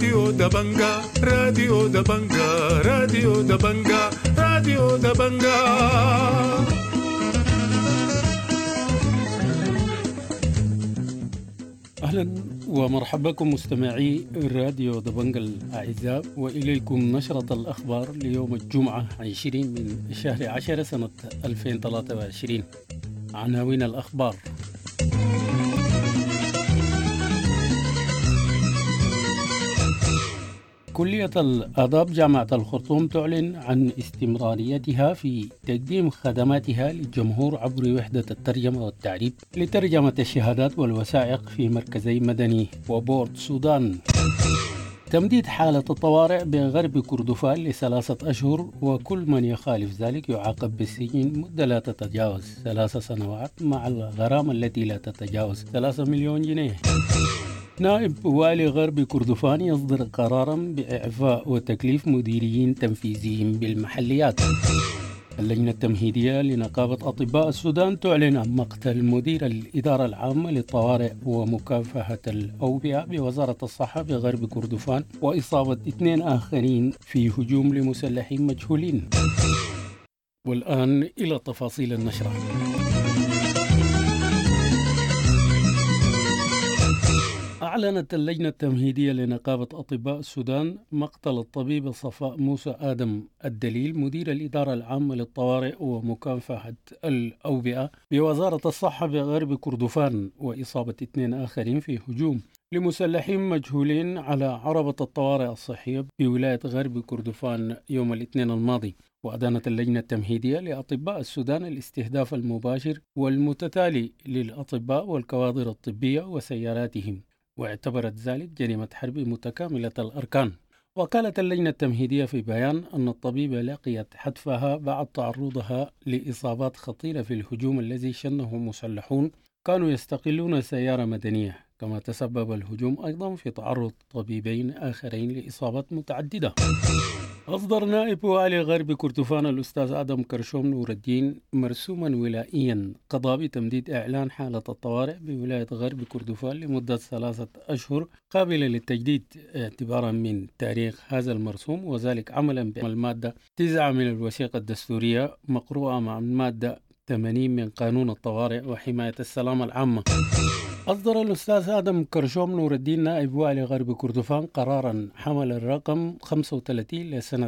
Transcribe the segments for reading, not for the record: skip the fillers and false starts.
راديو دبنجا راديو دبنجا راديو دبنجا راديو دبنجا. أهلا ومرحبا بكم مستمعي راديو دبنجا الأعزاء، وإليكم نشرة الأخبار ليوم الجمعة 20 من شهر 10 سنة 2023. عناوين الأخبار: كلية الآداب جامعة الخرطوم تعلن عن استمراريتها في تقديم خدماتها للجمهور عبر وحدة الترجمة والتعريب لترجمة الشهادات والوثائق في مركزي مدني وبورت سودان. تمديد حالة الطوارئ بغرب كردفان ل3 أشهر، وكل من يخالف ذلك يعاقب بالسجن مدة لا تتجاوز 3 سنوات مع الغرامة التي لا تتجاوز 3 مليون جنيه. نائب والي غرب كردفان يصدر قرارا بإعفاء وتكليف مديرين تنفيذيين بالمحليات. اللجنة التمهيدية لنقابة أطباء السودان تعلن عن مقتل مدير الإدارة العامة للطوارئ ومكافحة الأوبئة بوزارة الصحة بغرب كردفان، وإصابة 2 آخرين في هجوم لمسلحين مجهولين. والآن إلى تفاصيل النشرة. أعلنت اللجنة التمهيدية لنقابة أطباء السودان مقتل الطبيب صفاء موسى آدم الدليل مدير الإدارة العامة للطوارئ ومكافحة الأوبئة بوزارة الصحة بغرب كردفان، وإصابة 2 آخرين في هجوم لمسلحين مجهولين على عربة الطوارئ الصحية بولاية غرب كردفان يوم الاثنين الماضي. وأدانت اللجنة التمهيدية لأطباء السودان الاستهداف المباشر والمتتالي للأطباء والكوادر الطبية وسياراتهم، واعتبرت ذلك جريمة حرب متكاملة الأركان. وقالت اللجنة التمهيدية في بيان أن الطبيبة لقيت حتفها بعد تعرضها لإصابات خطيرة في الهجوم الذي شنه مسلحون كانوا يستقلون سيارة مدنية، كما تسبب الهجوم أيضا في تعرض طبيبين آخرين لإصابات متعددة. أصدر نائب والي غرب كردفان الأستاذ آدم كرشوم نور الدين مرسوما ولائيا قضى بتمديد إعلان حالة الطوارئ بولاية غرب كردفان لمدة 3 أشهر قابلة للتجديد اعتبارا من تاريخ هذا المرسوم، وذلك عملا بالمادة 9 من الوثيقة الدستورية مقروءة مع المادة 80 من قانون الطوارئ وحماية السلامة العامة. أصدر الأستاذ آدم كرشوم نور الدين نائب والي غرب كردفان قرارا حمل الرقم 35 لسنة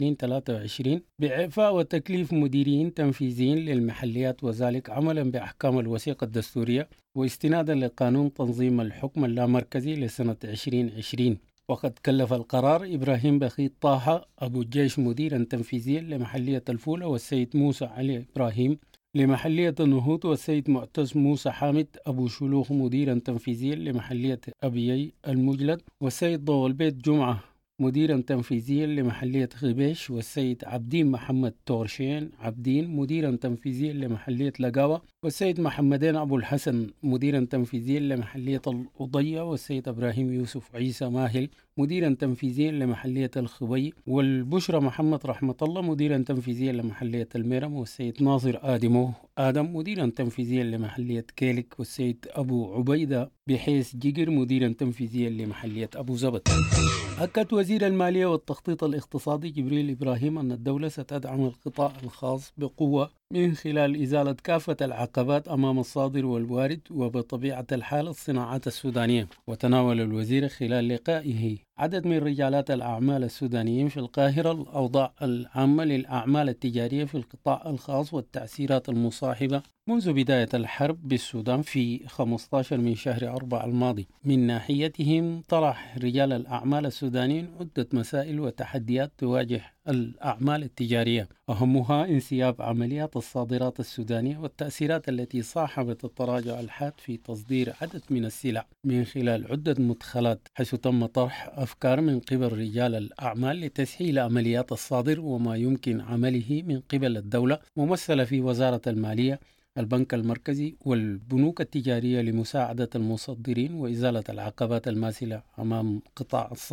2023 بإعفاء وتكليف مديرين تنفيذيين للمحليات، وذلك عملا بأحكام الوثيقة الدستورية واستنادا لقانون تنظيم الحكم اللامركزي لسنة 2020. وقد كلف القرار إبراهيم بخيت طه أبو الجيش مديرا تنفيذيا لمحلية الفولة، والسيد موسى علي إبراهيم لمحلية النهوض، والسيد معتز موسى حامد أبو شلوخ مديرا تنفيذيا لمحلية أبيي المجلد، والسيد ضوء البيت جمعة مديرا تنفيذيا لمحلية غبيش، والسيد عبدين محمد تورشين عبدين مديرا تنفيذيا لمحلية لقاوة، والسيد محمدين أبو الحسن مديرا تنفيذيا لمحلية الأضية، والسيد إبراهيم يوسف عيسى ماهل مديرا تنفيذيا لمحلية الخبي، والبشرى محمد رحمة الله مديرا تنفيذيا لمحلية الميرم، والسيد ناصر آدم مديرا تنفيذيا لمحلية كيلك، والسيد أبو عبيدة بحيث جيجر مديرا تنفيذيا لمحلية أبو زبد. أكد وزير المالية والتخطيط الاقتصادي جبريل إبراهيم أن الدولة ستدعم القطاع الخاص بقوة من خلال إزالة كافة العقبات أمام الصادر والوارد وبطبيعة الحال الصناعات السودانية. وتناول الوزير خلال لقائه عدد من رجالات الأعمال السودانيين في القاهرة الأوضاع العامة للأعمال التجارية في القطاع الخاص والتأثيرات المصاحبة منذ بداية الحرب بالسودان في 15 من شهر 4 الماضي. من ناحيتهم طرح رجال الأعمال السودانيين عدة مسائل وتحديات تواجه الأعمال التجارية، أهمها انسياب عمليات الصادرات السودانية والتأثيرات التي صاحبت التراجع الحاد في تصدير عدد من السلع من خلال عدة مدخلات، حيث تم طرح أفكار من قبل رجال الأعمال لتسهيل عمليات الصادر وما يمكن عمله من قبل الدولة ممثلة في وزارة المالية، البنك المركزي والبنوك التجارية لمساعدة المصدرين وإزالة العقبات الماثلة أمام قطاع الصادر.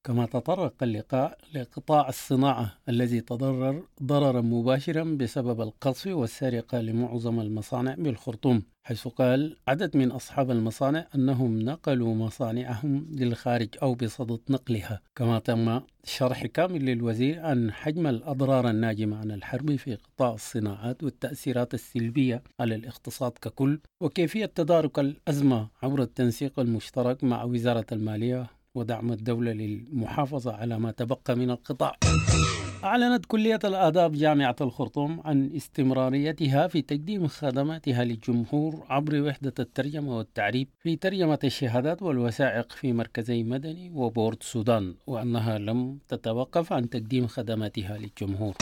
كما تطرق اللقاء لقطاع الصناعة الذي تضرر ضررا مباشرا بسبب القصف والسرقة لمعظم المصانع بالخرطوم، حيث قال عدد من أصحاب المصانع أنهم نقلوا مصانعهم للخارج أو بصدد نقلها. كما تم شرح كامل للوزير عن حجم الأضرار الناجمة عن الحرب في قطاع الصناعات والتأثيرات السلبية على الاقتصاد ككل، وكيفية تدارك الأزمة عبر التنسيق المشترك مع وزارة المالية ودعم الدولة للمحافظة على ما تبقى من القطاع. أعلنت كلية الآداب جامعة الخرطوم عن استمراريتها في تقديم خدماتها للجمهور عبر وحدة الترجمة والتعريب في ترجمة الشهادات والوثائق في مركزي مدني وبورد سودان، وأنها لم تتوقف عن تقديم خدماتها للجمهور.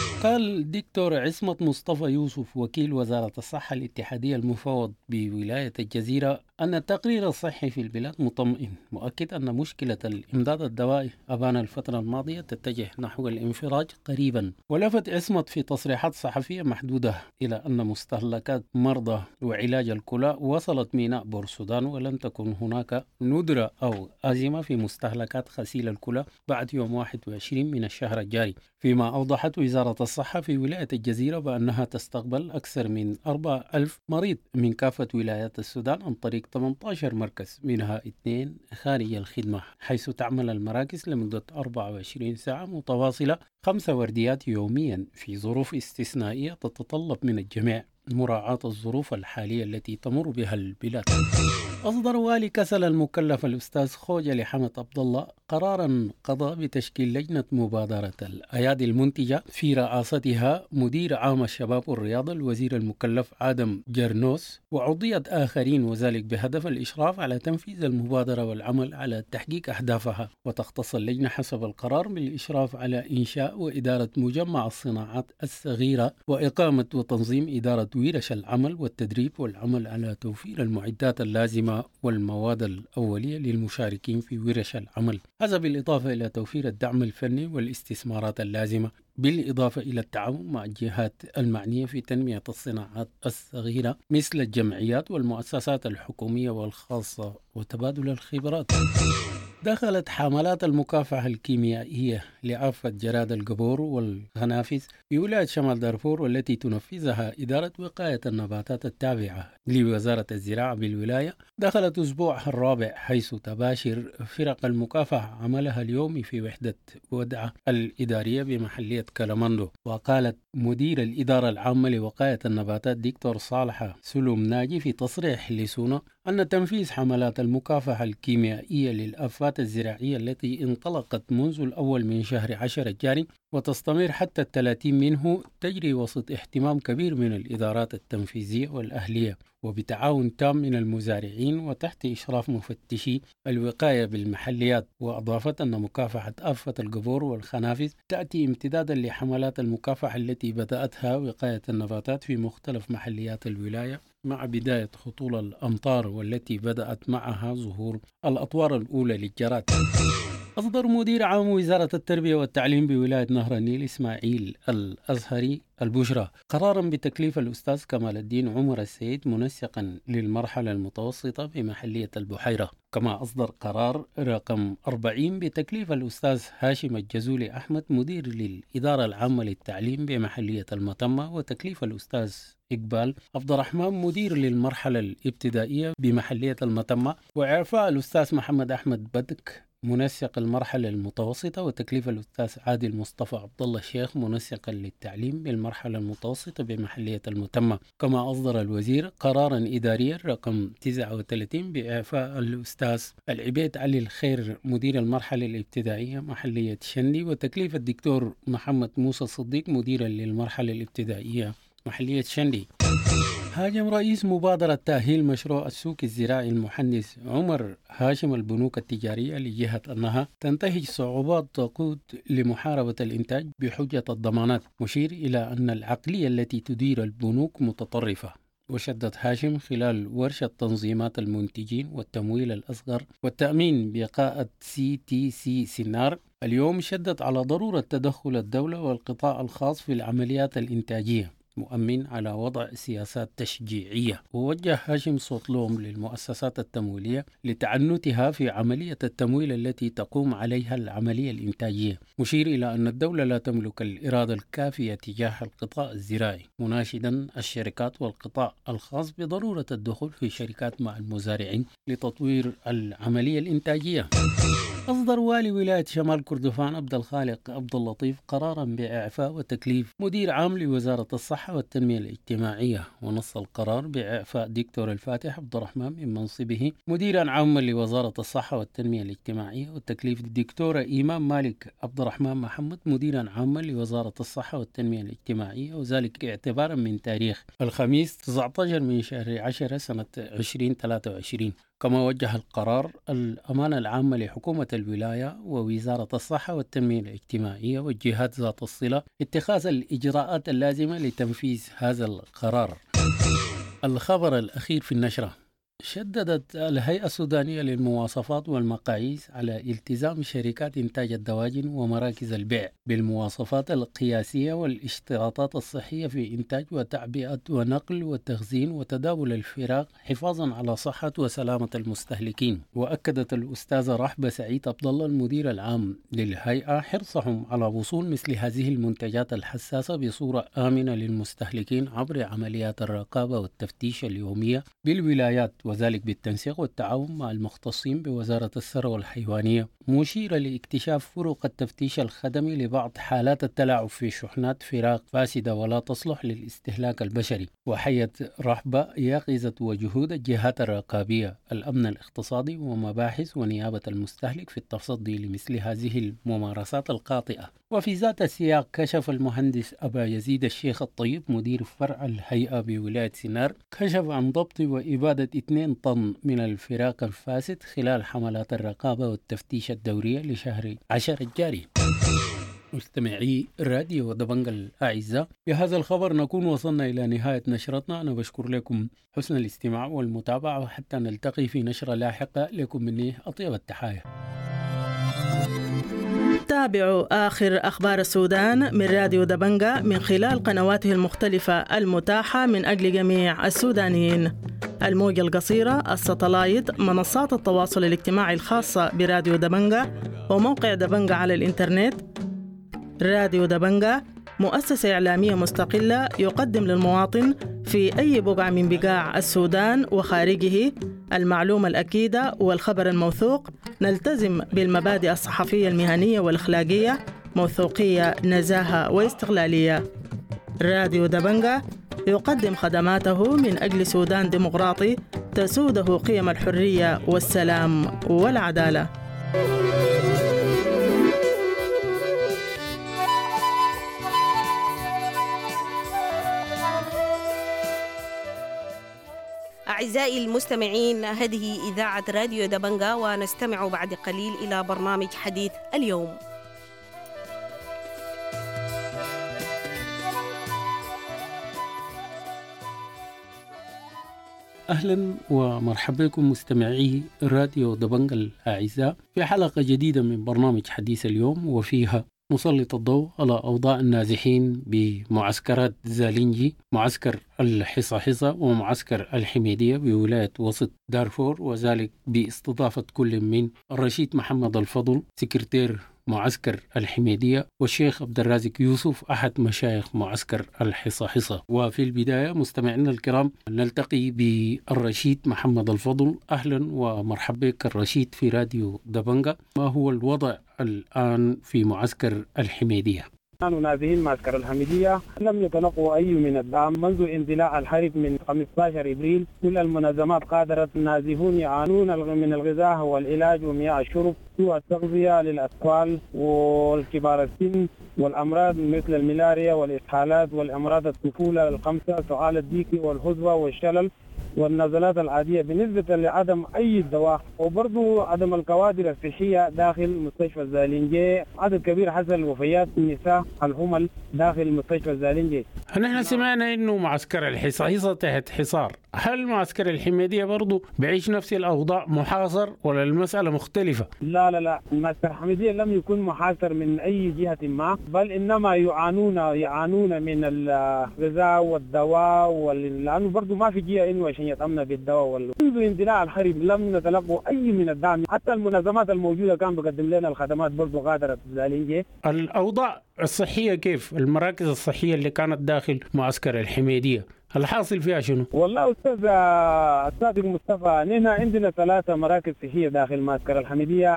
قال الدكتور عصمت مصطفى يوسف وكيل وزارة الصحة الاتحادية المفوض بولاية الجزيرة أن التقرير الصحي في البلاد مطمئن، مؤكد أن مشكلة الإمداد الدوائي أبان الفترة الماضية تتجه نحو الانفراج قريبا. ولفت عصمت في تصريحات صحفية محدودة إلى أن مستهلكات مرضى وعلاج الكلى وصلت ميناء بورسودان، ولن تكون هناك ندرة أو أزمة في مستهلكات غسيل الكلى بعد يوم 21 من الشهر الجاري. فيما أوضحت وزارة الصحة في ولاية الجزيرة بأنها تستقبل أكثر من 4,000 مريض من كافة ولايات السودان عن طريق 18 مركز، منها 2 خارج الخدمة، حيث تعمل المراكز لمدة 24 ساعة متواصلة 5 ورديات يوميا في ظروف استثنائية تتطلب من الجميع مراعاة الظروف الحالية التي تمر بها البلاد. أصدر والي كسل المكلف الأستاذ خوجة حمد عبد الله قرارا قضى بتشكيل لجنة مبادرة الأيادي المنتجة في رئاستها مدير عام الشباب والرياضة الوزير المكلف آدم جرنوس وعضية آخرين، وذلك بهدف الإشراف على تنفيذ المبادرة والعمل على تحقيق أهدافها. وتختص اللجنة حسب القرار بالإشراف على إنشاء وإدارة مجمع الصناعات الصغيرة وإقامة وتنظيم إدارة ورش العمل والتدريب والعمل على توفير المعدات اللازمة والمواد الأولية للمشاركين في ورش العمل، هذا بالإضافة إلى توفير الدعم الفني والاستثمارات اللازمة، بالإضافة إلى التعاون مع الجهات المعنية في تنمية الصناعات الصغيرة مثل الجمعيات والمؤسسات الحكومية والخاصة وتبادل الخبرات. دخلت حملات المكافحة الكيميائية لآفة جراد القبور والخنافس في ولاية شمال دارفور، والتي تنفذها إدارة وقاية النباتات التابعة لوزارة الزراعة بالولاية، دخلت أسبوعها الرابع، حيث تباشر فرق المكافحة عملها اليومي في وحدة ودعة الإدارية بمحلية كلاماندو. وقالت مدير الإدارة العامة لوقاية النباتات دكتور صالح سلوم ناجي في تصريح لسونا أن تنفيذ حملات المكافحة الكيميائية للآفات الزراعية التي انطلقت منذ الأول من شهر 10 الجاري وتستمر حتى 30 منه تجري وسط اهتمام كبير من الإدارات التنفيذية والأهلية وبتعاون تام من المزارعين وتحت إشراف مفتشي الوقاية بالمحليات. وأضافت أن مكافحة آفة القبور والخنافس تأتي امتدادا لحملات المكافحة التي بدأتها وقاية النباتات في مختلف محليات الولاية مع بداية هطول الأمطار، والتي بدأت معها ظهور الأطوار الأولى للجراد. أصدر مدير عام وزارة التربية والتعليم بولاية نهر النيل إسماعيل الأزهري البشرى قرارا بتكليف الأستاذ كمال الدين عمر السيد منسقا للمرحلة المتوسطة بمحلية البحيرة. كما أصدر قرار رقم 40 بتكليف الأستاذ هاشم الجزولي أحمد مدير للإدارة العامة للتعليم بمحلية المتمة، وتكليف الأستاذ إقبال عبد الرحمن مدير للمرحلة الابتدائية بمحلية المتمة، وإعفاء الأستاذ محمد أحمد بدك منسق المرحلة المتوسطة، وتكليف الأستاذ عادل مصطفى عبد الله الشيخ منسقا للتعليم بالمرحلة المتوسطة بمحلية المتمة. كما أصدر الوزير قرارا إداريا رقم 39 بإعفاء الأستاذ العبيد علي الخير مدير المرحلة الابتدائية محلية شندي، وتكليف الدكتور محمد موسى صديق مديرا للمرحلة الابتدائية محلية شندي. هاجم رئيس مبادرة تأهيل مشروع السوق الزراعي المحنس عمر هاشم البنوك التجارية لجهة أنها تنتهج صعوبات تقود لمحاربة الإنتاج بحجة الضمانات، مشير إلى أن العقلية التي تدير البنوك متطرفة. وشدد هاشم خلال ورشة تنظيمات المنتجين والتمويل الأصغر والتأمين بقاءة CTC سينار اليوم، شدد على ضرورة تدخل الدولة والقطاع الخاص في العمليات الإنتاجية، مؤمن على وضع سياسات تشجيعية. ووجه هاشم صوت لوم للمؤسسات التمويلية لتعنتها في عملية التمويل التي تقوم عليها العملية الإنتاجية، مشير إلى أن الدولة لا تملك الإرادة الكافية تجاه القطاع الزراعي، مناشدا الشركات والقطاع الخاص بضرورة الدخول في شركات مع المزارعين لتطوير العملية الإنتاجية. أصدر والي ولاية شمال كردفان عبد الخالق عبد اللطيف قرارا بإعفاء وتكليف مدير عام لوزارة الصحة والتنمية الاجتماعية، ونص القرار بإعفاء دكتور الفاتح عبد الرحمن من منصبه مديرا عاما لوزارة الصحة والتنمية الاجتماعية، وتكليف الدكتورة إيمان مالك عبد الرحمن محمد مديرا عاما لوزارة الصحة والتنمية الاجتماعية، وذلك اعتبارا من تاريخ الخميس 19 من شهر 10 سنة 2023. كما وجه القرار الأمانة العامة لحكومة الولاية ووزارة الصحة والتنمية الاجتماعية والجهات ذات الصلة اتخاذ الإجراءات اللازمة لتنفيذ هذا القرار. الخبر الأخير في النشرة: شددت الهيئة السودانية للمواصفات والمقاييس على التزام شركات إنتاج الدواجن ومراكز البيع بالمواصفات القياسية والاشتراطات الصحية في إنتاج وتعبئة ونقل وتخزين وتداول الفراخ حفاظا على صحة وسلامة المستهلكين. وأكدت الأستاذة رحبة سعيد عبد الله المدير العام للهيئة حرصهم على وصول مثل هذه المنتجات الحساسة بصورة آمنة للمستهلكين عبر عمليات الرقابة والتفتيش اليومية بالولايات، وذلك بالتنسيق والتعاون مع المختصين بوزارة الثروة الحيوانية، مشيرة لاكتشاف فرق التفتيش الخدمي لبعض حالات التلاعب في شحنات فراخ فاسدة ولا تصلح للاستهلاك البشري. وحيت رحبة يقظة وجهود الجهات الرقابية، الأمن الاقتصادي ومباحث ونيابة المستهلك في التصدي لمثل هذه الممارسات الخاطئة. وفي ذات السياق كشف المهندس أبا يزيد الشيخ الطيب مدير فرع الهيئة بولاية سينار كشف عن ضبط وإبادة 2 طن من الفراخ الفاسد خلال حملات الرقابة والتفتيش الدورية لشهر 10 الجاري. مستمعي راديو دبنجة الأعزاء، بهذا الخبر نكون وصلنا إلى نهاية نشرتنا. أنا بشكر لكم حسن الاستماع والمتابعة، وحتى نلتقي في نشرة لاحقة لكم مني أطيب التحايا. تابعوا آخر أخبار السودان من راديو دبنجة من خلال قنواته المختلفة المتاحة من أجل جميع السودانيين: الموجة القصيرة، الساتلايت، منصات التواصل الاجتماعي الخاصة براديو دبنجة، وموقع دبنجة على الإنترنت. راديو دبنجة مؤسسة إعلامية مستقلة يقدم للمواطن في أي بقعة من بقاع السودان وخارجه المعلومة الأكيدة والخبر الموثوق. نلتزم بالمبادئ الصحفية المهنية والأخلاقية: موثوقية، نزاهة واستقلالية. راديو دبنجة يقدم خدماته من أجل سودان ديمقراطي تسوده قيم الحرية والسلام والعدالة. أعزائي المستمعين، هذه إذاعة راديو دبنجة، ونستمع بعد قليل إلى برنامج حديث اليوم. أهلا ومرحبا بكم مستمعي راديو دبنجة الأعزاء في حلقة جديدة من برنامج حديث اليوم، وفيها نسلط الضوء على أوضاع النازحين بمعسكرات زالينجي، معسكر الحصة ومعسكر الحميدية بولاية وسط دارفور، وذلك باستضافة كل من الرشيد محمد الفضل سكرتير معسكر الحميدية والشيخ عبد الرازق يوسف أحد مشايخ معسكر الحصة. وفي البداية مستمعينا الكرام نلتقي بالرشيد محمد الفضل. أهلا ومرحبا بك الرشيد في راديو دبنجة. ما هو الوضع الآن في معسكر الحميدية؟ كانوا نازحين معسكر الحميدية لم يتلقوا أي من الدعم منذ اندلاع الحرب من 15 إبريل. كل المنظمات قادرت النازحون يعانون من الغذاء والعلاج ومياه الشرب، سوء التغذية للأطفال والكبار السن، والأمراض مثل الملاريا والإسهالات والأمراض الطفولة الخمسة، سعال الديك والحزوة والشلل والنزلات العادية بالنسبة لعدم أي دواء، وبرضو عدم الكوادر الصحية داخل مستشفى الزالنجي. عدد كبير حصل وفيات النساء الحمل داخل مستشفى الزالنجي. نحن سمعنا انه معسكر الحصاحصة تحت حصار، هل معسكر الحميدية برضو بعيش نفس الأوضاع محاصر ولا المسألة مختلفة؟ لا معسكر الحميدية لم يكن محاصر من أي جهة ما، بل إنما يعانون من الغذاء والدواء لأنه برضو ما في جهة إنه عشان يتأمن بالدواء منذ اندلاع الحرب لم نتلقوا أي من الدعم، حتى المنظمات الموجودة كان بقدم لنا الخدمات برضو غادرت الزالنجي. الأوضاع الصحية كيف؟ المراكز الصحية اللي كانت داخل معسكر الحميدية الحاصل فيها شنو؟ والله أستاذ صادق مصطفى، نحن عندنا 3 مراكز صحية داخل معسكر الحميدية،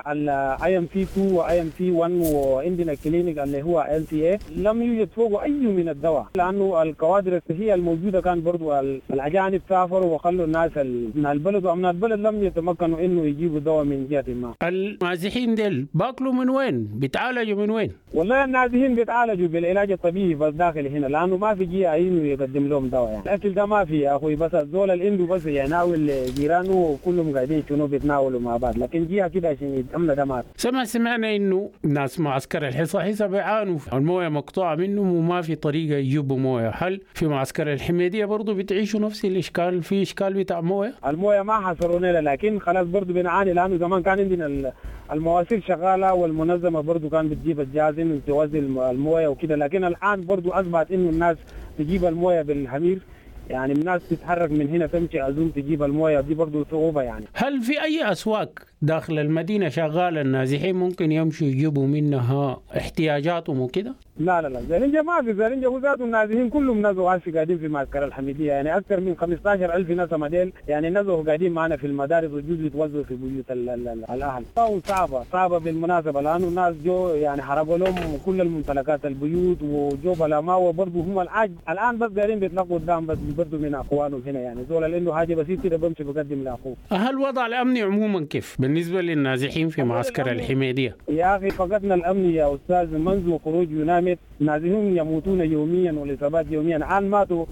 IMC2 وIMC1 وعندنا كلينيك اللي هو LTA. لم يوجد فوقه أي من الدواء لأنه الكوادر الصحية الموجودة كان برضو الأجانب سافروا وخلوا الناس من البلد، ومن البلد لم يتمكنوا إنه يجيبوا دواء من جهة ما. المازحين ديل باكلوا من وين؟ بيتعالجوا من وين؟ والله النازحين بيتعالجوا بالعلاج الطبيعي بس داخل هنا، لأنه ما في جهة إنه يقدم لهم دواء يعني. الأكل ده ما في يا أخوي، بس الزول الإندو بس يناول جيرانه وكلهم قاعدين شنو بيتناولوا مع بعض، لكن جهة كده عشان يتأمن ده ما في. سمعنا إنه ناس معسكر الحصاحصة بيعانوا، الموية مقطوعة منهم وما في طريقة يجيبوا موية. هل في معسكر الحميدية برضو بتعيشوا نفس الإشكال؟ في إشكال بتاع موية؟ الموية ما حصرونا لكن خلاص برضو بنعاني، لأنه زمان كان عندنا المواسير شغالة والمنظمة برضو كان بتجيب الجازن وتوزع الموية وكده، لكن الآن برضو أصبحت إنه الناس تجيب الموية بالحمير، يعني الناس تتحرك من هنا تمشي أزوم تجيب الموية، دي برضو صعوبة يعني. هل في أي أسواق داخل المدينة شغالة النازحين ممكن يمشوا يجيبوا منها احتياجاتهم وكده؟ لا زالنجة ما في، زالنجة وذاته النازحين كلهم نزوا قاعدين في معسكر الحميدية، يعني أكثر من 15,000 نسمة ديل يعني نزوا قاعدين معنا في المدارس وجوز يتوزعوا في بيوت الأهل. صعبة بالمناسبة، لأنه الناس جو يعني حرقوا لهم كل الممتلكات البيوت وجو بلا ما، وبرضه هم الآن بس قاعدين بيتلقوا قدام بس برضه من أخوانهم هنا، يعني زول اللي عنده حاجة بسيطة كده بمشي بقدم لأخوه. هل الوضع الأمني عموما كيف بالنسبة للنازحين في معسكر الحميدية؟ يا أخي فقدنا الأمن يا أستاذ منذ خروج يونامت، نازحون يموتون يوميا والإصابات يوميا. الآن ماتوا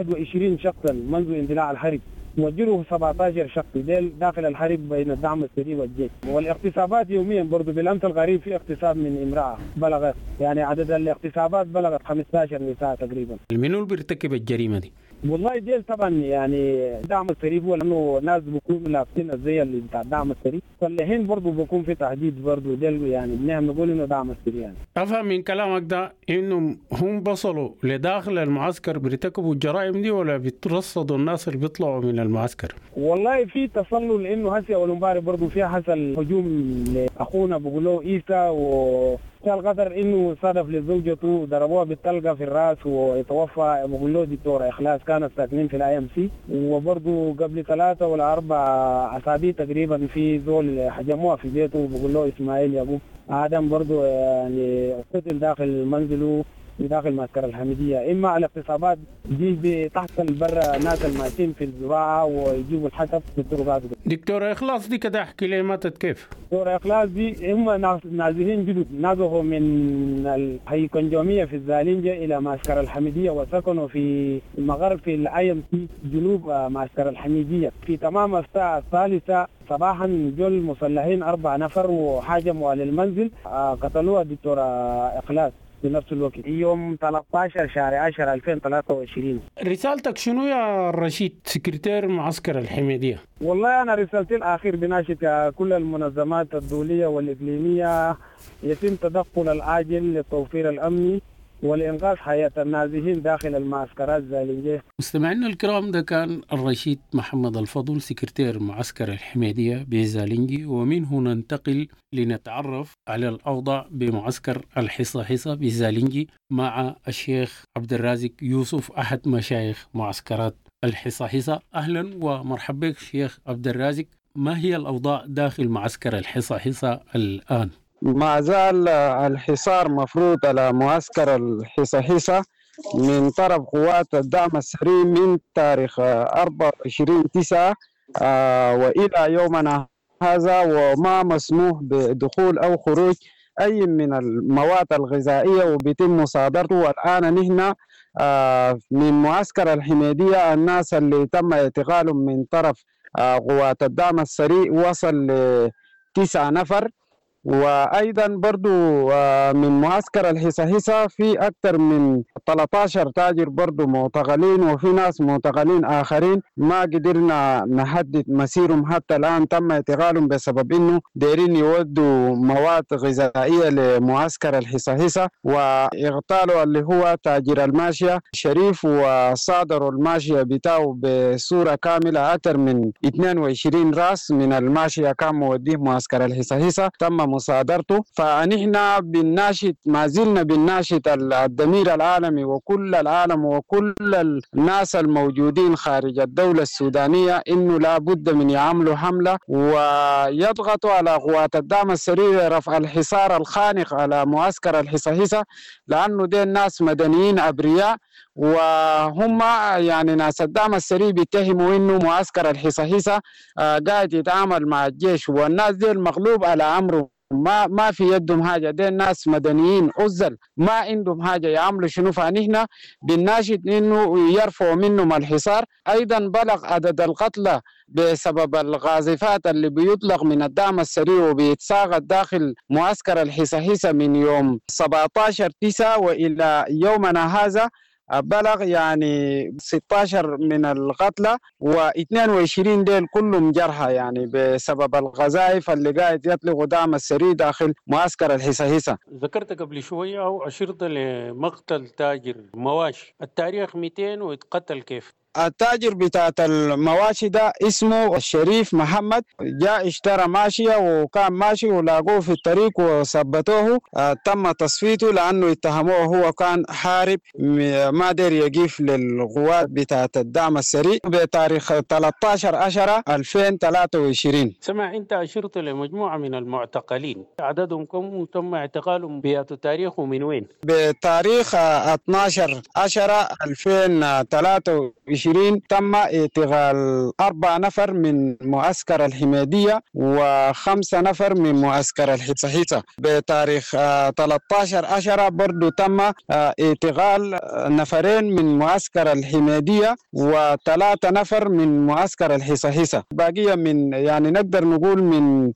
21 شخصا منذ اندلاع الحرب، وجروا 17 شخص داخل الحرب بين الدعم السري والجيش، والاغتصابات يوميا برضو. بالأمس الغريب في اغتصاب من امرأة بلغت، يعني عدد الاغتصابات بلغت 15 نساء تقريبا. منو اللي بيرتكب الجريمة دي؟ والله ديل طبعا يعني دعم السري، هو لانه ناس بيكونوا لابسين الزي اللي بتاع دعم السري، فالحين برضه بيكون في تحديد برضه ديل، يعني بنعم نقول انه دعم السري يعني. افهم من كلامك ده انه هم بصلوا لداخل المعسكر بيرتكبوا الجرائم دي ولا بيترصدوا الناس اللي بيطلعوا من المعسكر؟ والله في تسلل، لانه هسه اول امبارح برضه في حصل هجوم لاخونا بيقولوا عيسى، و القدر انه صادف لزوجته ضربوها بالطلقه في الراس ويتوفى. بقول له دكتوره اخلاص كانت ساكنين في IMC، وبرضه قبل 3 ولا 4 اسابيع تقريبا في زول هجموها في بيته، بقول له اسماعيل يعقوب ادم برضه يعني قتل داخل منزله داخل معسكر الحميدية. إما الاغتصابات دي بتحصل برا ناس الماشيين في الزراعة ويجيبوا الحسب في الطرقات. دكتور إخلاص دي كده احكي لي ماتت كيف؟ دكتور إخلاص دي هم نازحين جدد، نزحوا من الهيكونجومية في الزالنجة إلى معسكر الحميدية، وسكنوا في المغرب في IMC جنوب معسكر الحميدية. في تمام الساعة 3 صباحا جو المسلحين 4 نفر وحاجموا على المنزل، قتلوها الدكتورة إخلاص في نفس الوقت يوم 13 شهر 10 2023. رسالتك شنو يا رشيد سكرتير معسكر الحميدية؟ والله أنا رسالتي الأخير بناشد كل المنظمات الدولية والإقليمية يتم تدخل العاجل للتوفير الأمني والإنقاذ حياة النازحين داخل المعسكرات الزالنجية. مستمعينا الكرام، ده كان الرشيد محمد الفضل سكرتير معسكر الحميدية بزالنجي، ومنه ننتقل لنتعرف على الأوضاع بمعسكر الحصاحصة بزالنجي مع الشيخ عبد الرازق يوسف أحد مشايخ معسكرات الحصاحصة. أهلا ومرحبا بك شيخ عبد الرازق، ما هي الأوضاع داخل معسكر الحصاحصة الآن؟ ما زال الحصار مفروض على معسكر الحصاحصة من طرف قوات الدعم السري من تاريخ 24/9 وإلى يومنا هذا، وما مسموح بدخول أو خروج أي من المواد الغذائية وبيتم مصادرته. والآن نحن من معسكر الحميدية الناس اللي تم اعتقالهم من طرف قوات الدعم السريع وصل ل9 نفر. وأيضا برضو من معسكر الحصحصة في أكثر من 13 تاجر برضو معتقلين، وفي ناس معتقلين آخرين ما قدرنا نحدد مسيرهم حتى الآن، تم اعتقالهم بسبب إنه دايرين يودوا مواد غذائية لمعسكر الحصحصة، واغتالوا اللي هو تاجر الماشية شريف وصادروا الماشية بتاعه بصورة كاملة. أكثر من 22 راس من الماشية كان موديه معسكر الحصحصة تم مصادرته. فنحن ما زلنا بنناشد الضمير العالمي وكل العالم وكل الناس الموجودين خارج الدولة السودانية إنه لا بد من يعملوا حملة ويضغطوا على قوات الدعم السريع لرفع الحصار الخانق على معسكر الحصحصة، لأنه دي الناس مدنيين أبرياء، وهم يعني ناس الدعم السريع بيتهموا إنه معسكر الحصحصة قاعد يتعامل مع الجيش، والناس دي المغلوب على أمره ما في يدهم حاجة. دي الناس مدنيين عزل ما عندهم حاجة يعملوا شنو. فنحن بنناشد إنه يرفعوا منهم الحصار. أيضا بلغ عدد القتلى بسبب القاذفات اللي بيطلق من الدعم السريع وبيتساقط داخل معسكر الحصحصة من يوم 17/9 وإلى يومنا هذا بلغ يعني 16 من القتلى و22 ديل كلهم جرحى يعني بسبب القذائف اللي قاعد يطلقوا دعم السريع داخل معسكر الحصحصة. ذكرت قبل شوية أو أشرت لمقتل تاجر مواشي، التاريخ 200 واتقتل كيف؟ التاجر بتاعت المواشي ده اسمه الشريف محمد، جاء اشترى ماشية وكان ماشي ولاقوه في الطريق وثبتوه. تم تصفيته لأنه اتهموه هو كان حارب ما دير يقيف للقوات بتاعت الدعم السريع بتاريخ 13/10/2023. سمع أنت أشرت لمجموعة من المعتقلين، عددهم كم وتم اعتقالهم بياتوا تاريخ ومن وين؟ بتاريخ 12/10/2023 تم اعتقال 4 نفر من معسكر الحميدية و5 نفر من معسكر الحصحصة. بتاريخ 13/10 برضو تم اعتقال نفرين من معسكر الحميدية و3 نفر من معسكر الحصحصة. باقية من يعني نقدر نقول من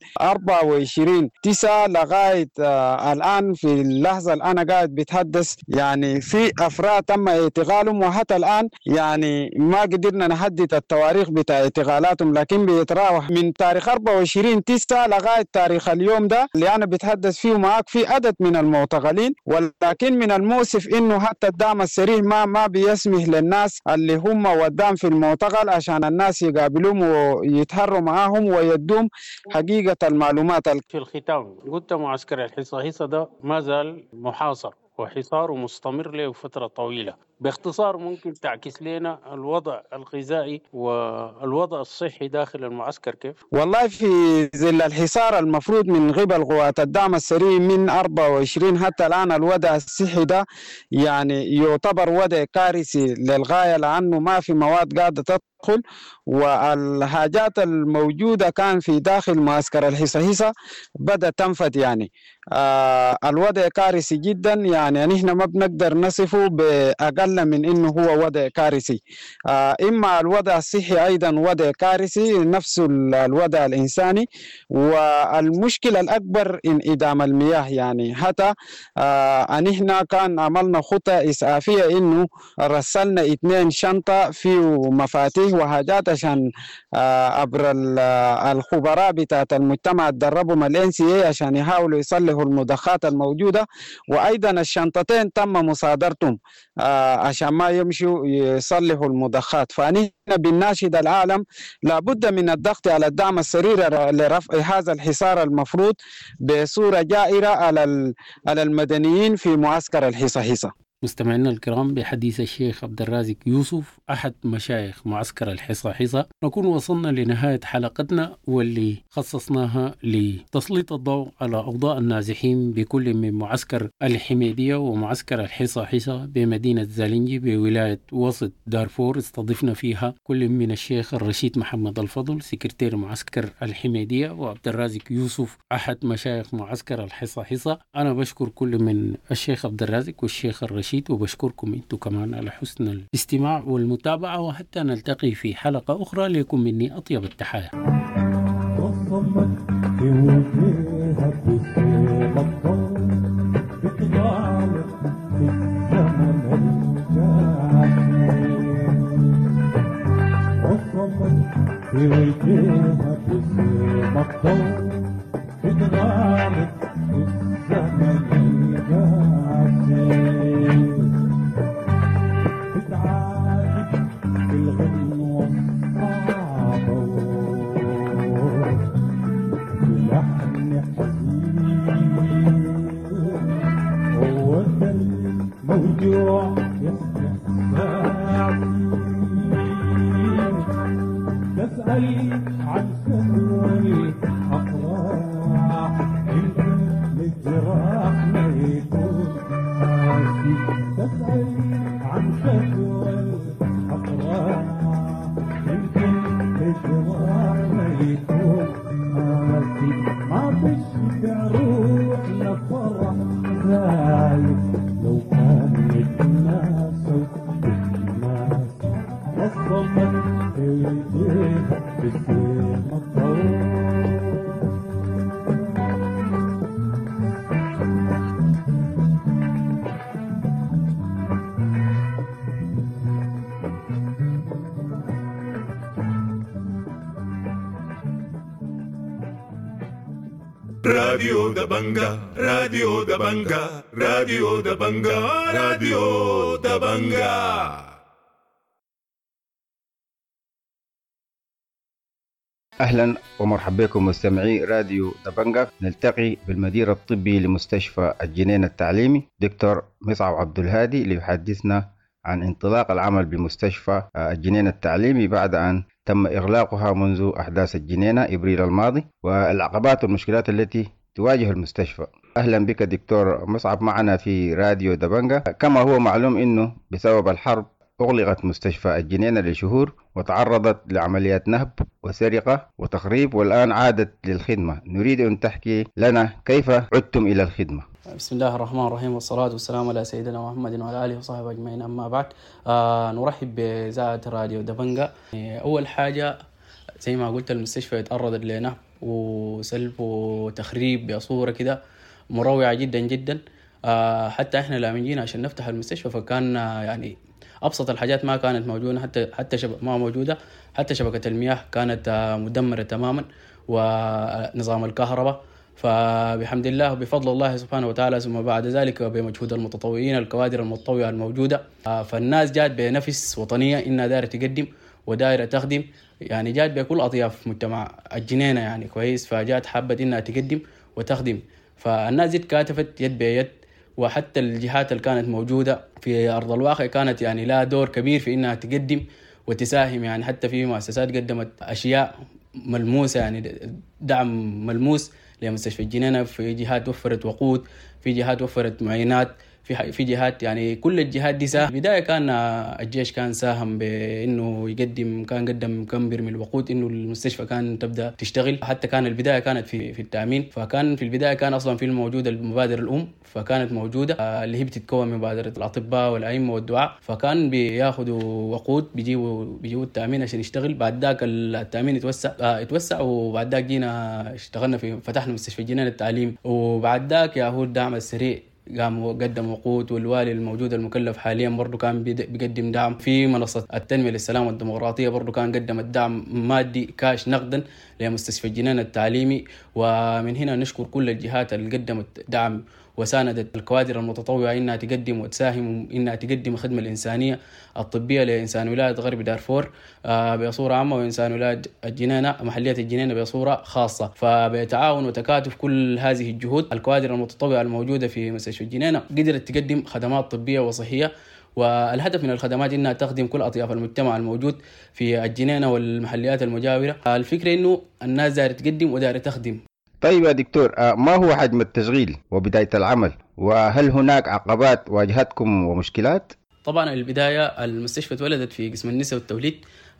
24/9 لغاية الآن في اللحظة اللي أنا قاعد بتحدث يعني في أفراد تم اعتقالهم، وحتى الآن يعني ما قدرنا نحدد التواريخ بتاع اعتقالاتهم، لكن بيتراوح من تاريخ 24/9 لغاية تاريخ اليوم ده اللي أنا بتحدث فيه معك في عدد من المعتقلين. ولكن من المؤسف إنه حتى الدعم السريع ما بيسمح للناس اللي هم ودام في المعتقل عشان الناس يقابلهم ويتحروا معاهم ويدوم حقيقة المعلومات. في الختام قلت معسكر الحصحصة ده ما زال محاصر وحصاره مستمر له فترة طويلة. باختصار ممكن تعكس لنا الوضع الغذائي والوضع الصحي داخل المعسكر كيف؟ والله في ظل الحصار المفروض من قبل قوات الدعم السريع من 24 حتى الآن الوضع الصحي ده يعني يعتبر وضع كارثي للغاية، لأنه ما في مواد قاعدة تدخل، والحاجات الموجودة كان في داخل معسكر الحصحصة بدأت تنفد. يعني الوضع كارثي جدا، يعني نحن ما بنقدر نصفه بأقل من إنه هو وضع كارثي. إما الوضع الصحي أيضا وضع كارثي نفس الوضع الإنساني، والمشكلة الأكبر انعدام المياه. يعني حتى نحن كان عملنا خطة إسعافية إنه رسلنا 2 شنطة فيه مفاتيح وحاجات عشان عبر الخبراء بتاعت المجتمع تدربهم الNCA عشان يحاولوا يصلحوا المضخات الموجودة، وأيضا الشنطتين تم مصادرتهم عشان ما يمشوا يصلحوا المضخات. فنحن بنناشد العالم لابد من الضغط على الدعم السريع لرفع هذا الحصار المفروض بصورة جائرة على المدنيين في معسكر الحصحصة. مستمعينا الكرام، بحديث الشيخ عبد الرازق يوسف أحد مشايخ معسكر الحصحصة نكون وصلنا لنهاية حلقتنا، واللي خصصناها لتسليط الضوء على أوضاع النازحين بكل من معسكر الحميدية ومعسكر الحصحصة بمدينة زالنجي بولاية وسط دارفور. استضفنا فيها كل من الشيخ الرشيد محمد الفضل سكرتير معسكر الحميدية وعبد الرازق يوسف أحد مشايخ معسكر الحصحصة. أنا بشكر كل من الشيخ عبد الرازق والشيخ الرشيد رشيد، وبشكركم أنتم كمان على حسن الاستماع والمتابعة، وحتى نلتقي في حلقة أخرى. لكم مني أطيب التحايا. راديو دبنجا راديو دبنجا راديو دبنجا راديو دبنجا. أهلا ومرحبا بكم مستمعي راديو دبنجا. نلتقي بالمدير الطبي لمستشفى الجنين التعليمي دكتور مصعب عبد الهادي ليحدثنا عن انطلاق العمل بمستشفى الجنين التعليمي بعد أن تم إغلاقها منذ أحداث الجنينة إبريل الماضي، والعقبات والمشكلات التي تواجه المستشفى. أهلا بك دكتور مصعب معنا في راديو دبنجا. كما هو معلوم أنه بسبب الحرب أغلقت مستشفى الجنينة لشهور وتعرضت لعمليات نهب وسرقة وتخريب، والآن عادت للخدمة. نريد أن تحكي لنا كيف عدتم إلى الخدمة. بسم الله الرحمن الرحيم، والصلاة والسلام على سيدنا محمد وعلى آله وصحبه أجمعين. أما بعد، نرحب بإذاعة راديو دبنجا. أول حاجة زي ما قلت المستشفى تعرضت لنهب وسلب وتخريب بصورة كده مروعة جدا جدا. حتى إحنا لما جينا عشان نفتح المستشفى فكان يعني أبسط الحاجات ما كانت موجودة، حتى ما موجودة. حتى شبكة المياه كانت مدمرة تماما، ونظام الكهرباء. فبحمد الله وبفضل الله سبحانه وتعالى ثم بعد ذلك بمجهود المتطوعين الكوادر المتطوعة الموجودة، فالناس جات بنفس وطنية إنها دائرة تقدم ودائرة تخدم، يعني جات بكل أطياف مجتمع الجنينة يعني كويس، فجات حابة إنها تقدم وتخدم. فالناس جت كاتفت يد بيد، وحتى الجهات اللي كانت موجودة في أرض الواقع كانت يعني لها دور كبير في إنها تقدم وتساهم. يعني حتى في مؤسسات قدمت أشياء ملموسة، يعني دعم ملموس لمستشفى الجنينة. في جهات وفرت وقود، في جهات وفرت معينات، في جهات يعني كل الجهات دي ساهم. بداية كان الجيش كان ساهم بأنه كان قدم كم برميل الوقود إنه المستشفى كان تبدأ تشتغل. حتى كان البداية كانت في التأمين، فكان في البداية كان أصلا في الموجودة المبادرة الأم، فكانت موجودة اللي هي بتتكون من مبادرة الأطباء والأئمة والدعاء، فكان بياخدوا وقود بيجيبوا التأمين عشان يشتغل. بعد ذاك التأمين اتوسع وبعد ذاك جينا اشتغلنا فتحنا مستشفى الجنين التعليمي. وبعد ذاك هو الدعم السريع قام قدم وقود، والوالي الموجود المكلف حاليا برضو كان بيقدم دعم. في منصة التنمية للسلام والديمقراطية برضو كان قدم الدعم مادي كاش نقدا لمستشفى الجنين التعليمي. ومن هنا نشكر كل الجهات اللي قدمت دعم وساندت الكوادر المتطوعة إنها تقدم وتساهم إنها تقدم الخدمة الإنسانية الطبية لإنسان ولاية غرب دارفور بصورة عامة، وإنسان ولاية الجنينة محلية الجنينة بصورة خاصة. فبتعاون وتكاتف كل هذه الجهود الكوادر المتطوعة الموجودة في مستشفى الجنينة قدرت تقدم خدمات طبية وصحية، والهدف من الخدمات إنها تخدم كل أطياف المجتمع الموجود في الجنينة والمحليات المجاورة. الفكرة إنه الناس دايرة تقدم ودايرة تخدم. طيب يا دكتور، ما هو حجم التشغيل وبداية العمل، وهل هناك عقبات واجهتكم ومشكلات؟ طبعا البداية المستشفى تولدت في قسم النساء والتوليد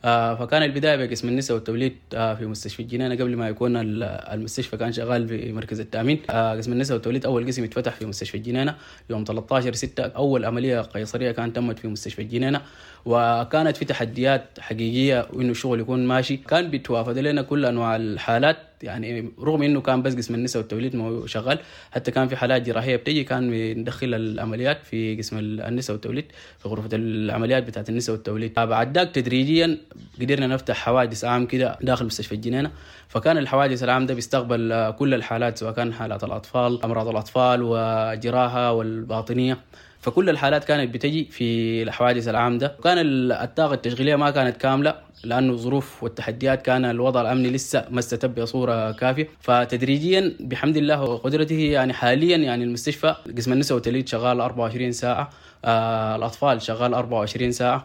فكان البداية بقسم النساء والتوليد في مستشفى الجنينة قبل ما يكون المستشفى كان شغال في مركز التأمين. قسم النساء والتوليد أول قسم اتفتح في مستشفى الجنينة يوم 13/6. أول عملية قيصرية كانت تمت في مستشفى الجنينة، وكانت في تحديات حقيقية وإنه الشغل يكون ماشي. كان بيتوافد لنا كل أنواع الحالات، يعني رغم إنه كان بس قسم النساء والتوليد شغال، حتى كان في حالات جراحية بتجي كان بندخل العمليات في قسم النساء والتوليد في غرفة العمليات بتاعت النساء والتوليد. بعد ذاك تدريجيا قدرنا نفتح حواجز عام كده داخل مستشفى الجنينة، فكان الحواجز العام ده بيستقبل كل الحالات، سواء كان حالات الأطفال، أمراض الأطفال وجراحة والباطنية، فكل الحالات كانت بتجي في الحواجز العام ده. وكان الطاقة التشغيلية ما كانت كاملة لأنه الظروف والتحديات كان الوضع الأمني لسه ما استتب بصورة كافية. فتدريجيا بحمد الله وقدرته يعني حاليا يعني المستشفى قسم النساء والتوليد شغال 24 ساعة، الأطفال شغال 24 ساعة،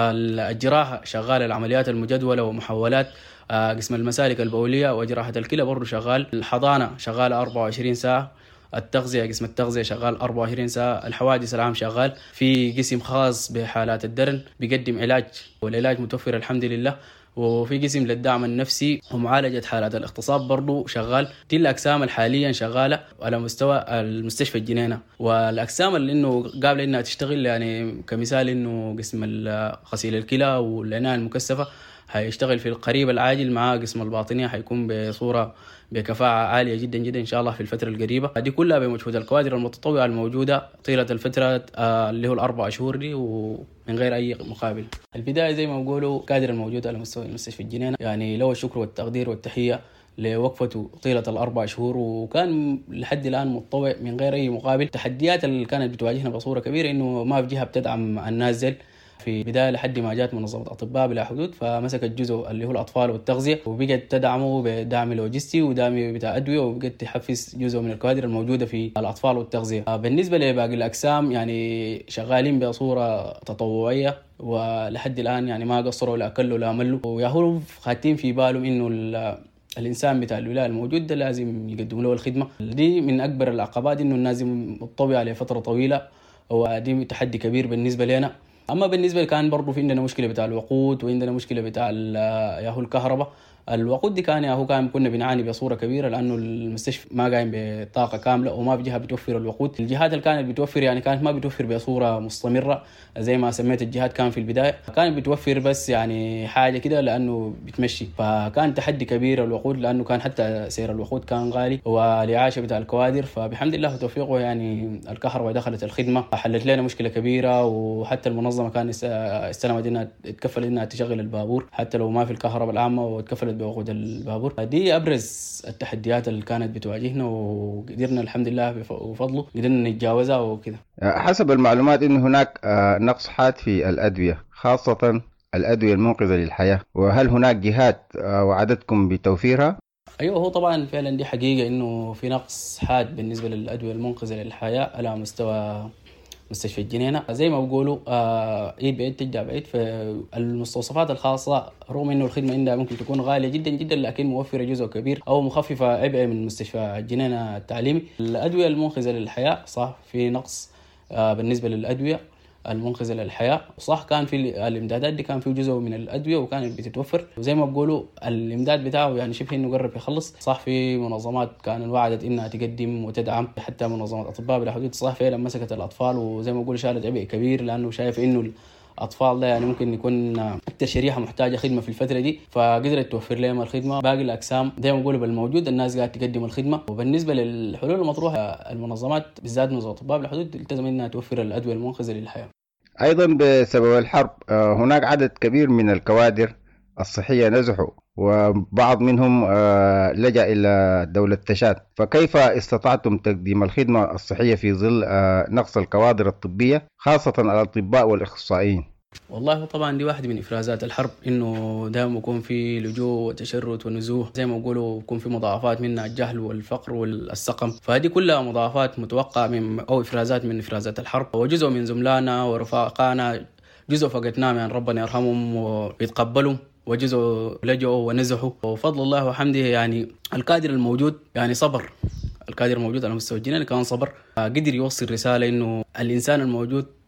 الجراحة شغال، العمليات المجدولة ومحولات، قسم المسالك البولية وجراحة الكلى برضو شغال، الحضانة شغال 24 ساعة، التغذية قسم التغذية شغال 24 ساعة، الحوادث العام شغال، في قسم خاص بحالات الدرن بيقدم علاج والعلاج متوفر الحمد لله، وفي قسم للدعم النفسي ومعالجة حالات الاغتصاب برضو شغال. دي الأقسام الحاليا شغالة على مستوى المستشفى الجنينة. والأقسام اللي إنه قابلة إنها تشتغل يعني كمثال إنه قسم غسيل الكلى والعناية المكثفة هيشتغل في القريب العاجل، مع قسم الباطنية هيكون بصورة بكفاءة عالية جدا جدا إن شاء الله في الفترة القريبة. دي كلها بمجهود الكوادر المتطوعة الموجودة طيلة الفترة اللي هو ال4 شهور دي ومن غير أي مقابل. البداية زي ما بقولوا كادر الموجود على مستوى المستشفى الجنينة، يعني له الشكر والتقدير والتحية لوقفته طيلة ال4 شهور، وكان لحد الآن متطوع من غير أي مقابل. التحديات اللي كانت بتواجهنا بصورة كبيرة إنه ما في جهة بتدعم الناس دي في بداية لحد ما جات منظمة أطباء بلا حدود، فمسكت جزء اللي هو الأطفال والتغذية وبقت تدعمه بدعم لوجستي ودعم بتاع أدوية، وبقت تحفز جزء من الكوادر الموجودده في الأطفال والتغذية. بالنسبة لباقي الأقسام يعني شغالين بصورة تطوعية، ولحد الآن يعني ما قصروا لا أكلوا ولا ملوا، وياهلوا خاتين في بالهم إنه الإنسان بتاع الولاية الموجود ده لازم يقدم له الخدمة. دي من أكبر العقبات، إنه الناس متطوعة لفترة طويلة، ودي تحدي كبير بالنسبة لنا. أما بالنسبة كان برضو في عندنا مشكلة بتاع الوقود، وعندنا مشكلة بتاع ياهو الكهرباء. الوقود دي كنا بنعاني بصورة كبيرة، لأنه المستشفى ما قايم بطاقة كاملة وما في جهة بتوفر الوقود. الجهات اللي كانت بتوفر يعني كانت ما بتوفر بصورة مستمرة زي ما سميت الجهات كان في البداية، كانت بتوفر بس يعني حاجة كده لأنه بتمشي. فكان تحدي كبير الوقود، لأنه كان حتى سعر الوقود كان غالي، والإعاشة بتاع الكوادر. فبحمد الله وتوفيقه يعني الكهرباء دخلت الخدمة، حلت لنا مشكلة كبيرة، وحتى المنظمة كان استلمت إنها تكفل إنها تشغل البابور حتى لو ما في الكهرباء العامة، وتكفلت بوقود البابور. دي أبرز التحديات اللي كانت بتواجهنا، وقدرنا الحمد لله بفضله قدرنا نتجاوزها وكده. حسب المعلومات إن هناك نقص حاد في الأدوية، خاصة الأدوية المنقذة للحياة، وهل هناك جهات وعدتكم بتوفيرها؟ أيوة، هو طبعا فعلا دي حقيقة إنه في نقص حاد بالنسبة للأدوية المنقذة للحياة على مستوى مستشفى الجنينة. زي ما بقولوا عيد بعيد ترجع بعيد. في المستوصفات الخاصة رغم إنه الخدمة عندها ممكن تكون غالية جدا جدا، لكن موفرة جزء كبير أو مخففة عبء من مستشفى الجنينة التعليمي. الأدوية المنقذة للحياة صح في نقص بالنسبة للأدوية المنقذة للحياة، صح كان في الإمدادات دي كان في جزء من الأدوية وكانت بتتوفر، وزي ما بقولوا الإمداد بتاعه يعني شبه إنه قرب يخلص. صح في منظمات كان وعدت إنها تقدم وتدعم، حتى منظمة أطباء بلا حدود صح فعلا مسكت الأطفال، وزي ما بقول شالت عبء كبير، لأنه شايف إنه الأطفال ده يعني ممكن يكون أكثر شريحة محتاجة خدمة في الفترة دي، فقدرت توفر لهم الخدمة. باقي الأقسام زي ما بقولوا بالموجود الناس قاعد تقدم الخدمة. وبالنسبة للحلول المطروحة المنظمات بالذات منظمة أطباء بلا حدود التزم إنها توفر الأدوية المنقذة للحياة. أيضا بسبب الحرب هناك عدد كبير من الكوادر الصحية نزحوا، وبعض منهم لجأ إلى دولة تشاد، فكيف استطعتم تقديم الخدمة الصحية في ظل نقص الكوادر الطبية خاصة الأطباء والإخصائيين؟ والله طبعا دي واحد من إفرازات الحرب، إنه دائما يكون في لجوء وتشرد ونزوح، زي ما بقولوا يكون في مضاعفات منها الجهل والفقر والسقم. فهذه كلها مضاعفات متوقعة من أو إفرازات من إفرازات الحرب، وجزء من زملائنا ورفاقنا جزء فقدناه من ربنا يرحمهم ويتقبلوا، وجزء لجؤوا ونزحوا. وفضل الله وحمده يعني الكادر الموجود يعني صبر، الكادر الموجود على مستوى الجنين كان صبر، قدر يوصل رسالة إنه الإنسان الموجود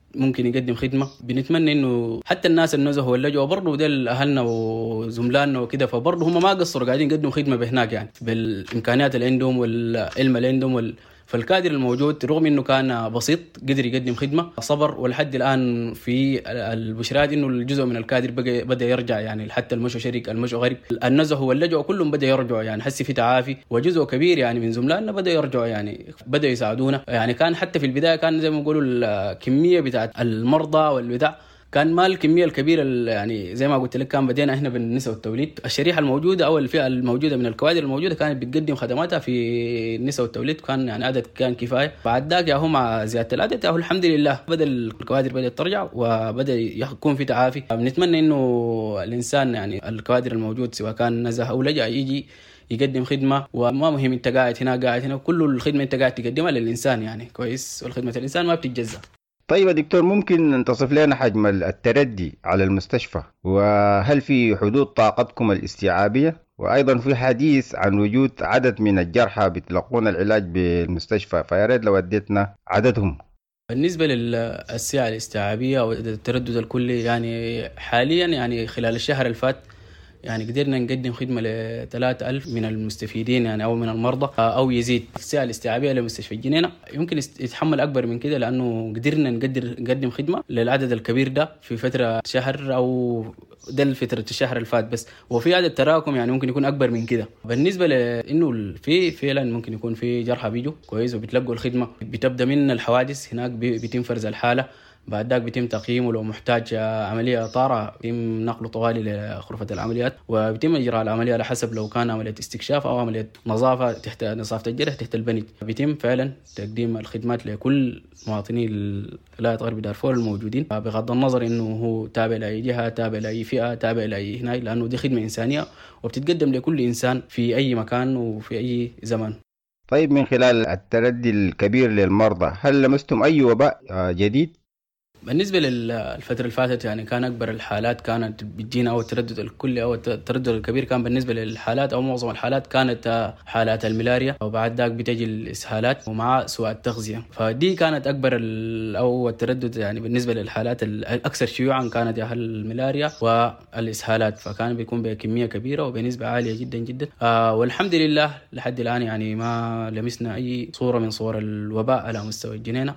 ممكن يقدم خدمة. بنتمنى إنه حتى الناس النزه واللجوء برضو ديل أهلنا وزملاننا وكده، فبرضو هم ما قصروا قاعدين يقدموا خدمة بهناك يعني بالإمكانيات اللي عندهم والعلم اللي عندهم فالكادر الموجود رغم انه كان بسيط قدر يقدم خدمه، صبر، ولحد الان في البشرات انه الجزء من الكادر بدا يرجع يعني، حتى المشو شريك المشو غريب النزه واللجوء كلهم بدا يرجعوا يعني، حسي في تعافي، وجزء كبير يعني من زملائنا بدا يرجعوا يعني، بدا يساعدونا يعني. كان حتى في البدايه كان زي ما بيقولوا الكميه بتاعت المرضى والبتاع كان ما الكميه الكبيره يعني، زي ما قلت لك كان بدينا احنا بالنساء والتوليد، الشريحه الموجوده او الفئه الموجوده من الكوادر الموجوده كانت بتقدم خدماتها في النساء والتوليد، كان يعني عدد كان كفايه. بعد ذاك يا هو مع زياده العدد يا هو الحمد لله بدا الكوادر بدات ترجع وبدا يكون في تعافي. بنتمنى انه الانسان يعني الكوادر الموجود سواء كان نزه او لجأ يجي يقدم خدمه، وما مهم انت قاعد هنا كل الخدمه انت قاعد تقدمها للانسان يعني كويس، والخدمه الانسان ما بتتجزأ. طيب يا دكتور، ممكن تصف لنا حجم التردي على المستشفى، وهل في حدود طاقتكم الاستيعابية؟ وأيضا في حديث عن وجود عدد من الجرحى بيتلقون العلاج بالمستشفى، فيا ريت لو اديتنا عددهم. بالنسبة للسعة الاستيعابية أو التردد الكلي يعني حاليا يعني خلال الشهر الفات يعني قدرنا نقدم خدمة ل3000 من المستفيدين يعني أو من المرضى أو يزيد. السعة الاستيعابية لمستشفى الجنينة يمكن يتحمل أكبر من كده، لأنه قدرنا نقدم خدمة للعدد الكبير ده في فترة شهر أو ده فترة الشهر الفات بس، وفي عدد تراكم يعني ممكن يكون أكبر من كده. بالنسبة لأنه في فعلا ممكن يكون في جرحى بيجوا كويس وبيتلقوا الخدمة، بتبدأ من الحوادث هناك بيتم فرز الحالة، بعد ذاك بيتم تقييمه، لو محتاج عملية طارئة بيتم نقله طوالي لغرفة العمليات، وبيتم إجراء العملية على حسب لو كان عملية استكشاف أو عملية نظافة تحت نظافة الجرح تحت البنج. بيتم فعلا تقديم الخدمات لكل مواطني ولاية غرب دارفور الموجودين، بغض النظر إنه هو تابع لأي جهة، تابع لأي فئة، تابع لأي هنا، لأنه دي خدمة إنسانية وبتتقدم لكل إنسان في أي مكان وفي أي زمان. طيب من خلال التردي الكبير للمرضى هل لمستم أي وباء جديد؟ بالنسبة للفترة اللي فاتت يعني كان أكبر الحالات كانت بتجينا أو التردد الكلي أو التردد الكبير كان بالنسبة للحالات أو معظم الحالات كانت حالات الملاريا، وبعد ذاك بتجي الإسهالات ومع سوء التغذية، فدي كانت أكبر أو التردد يعني بالنسبة للحالات الأكثر شيوعا كانت يا الملاريا والإسهالات، فكان بيكون بكمية كبيرة وبنسبة عالية جدا جدا. والحمد لله لحد الآن يعني ما لمسنا أي صورة من صور الوباء على مستوى الجنينة،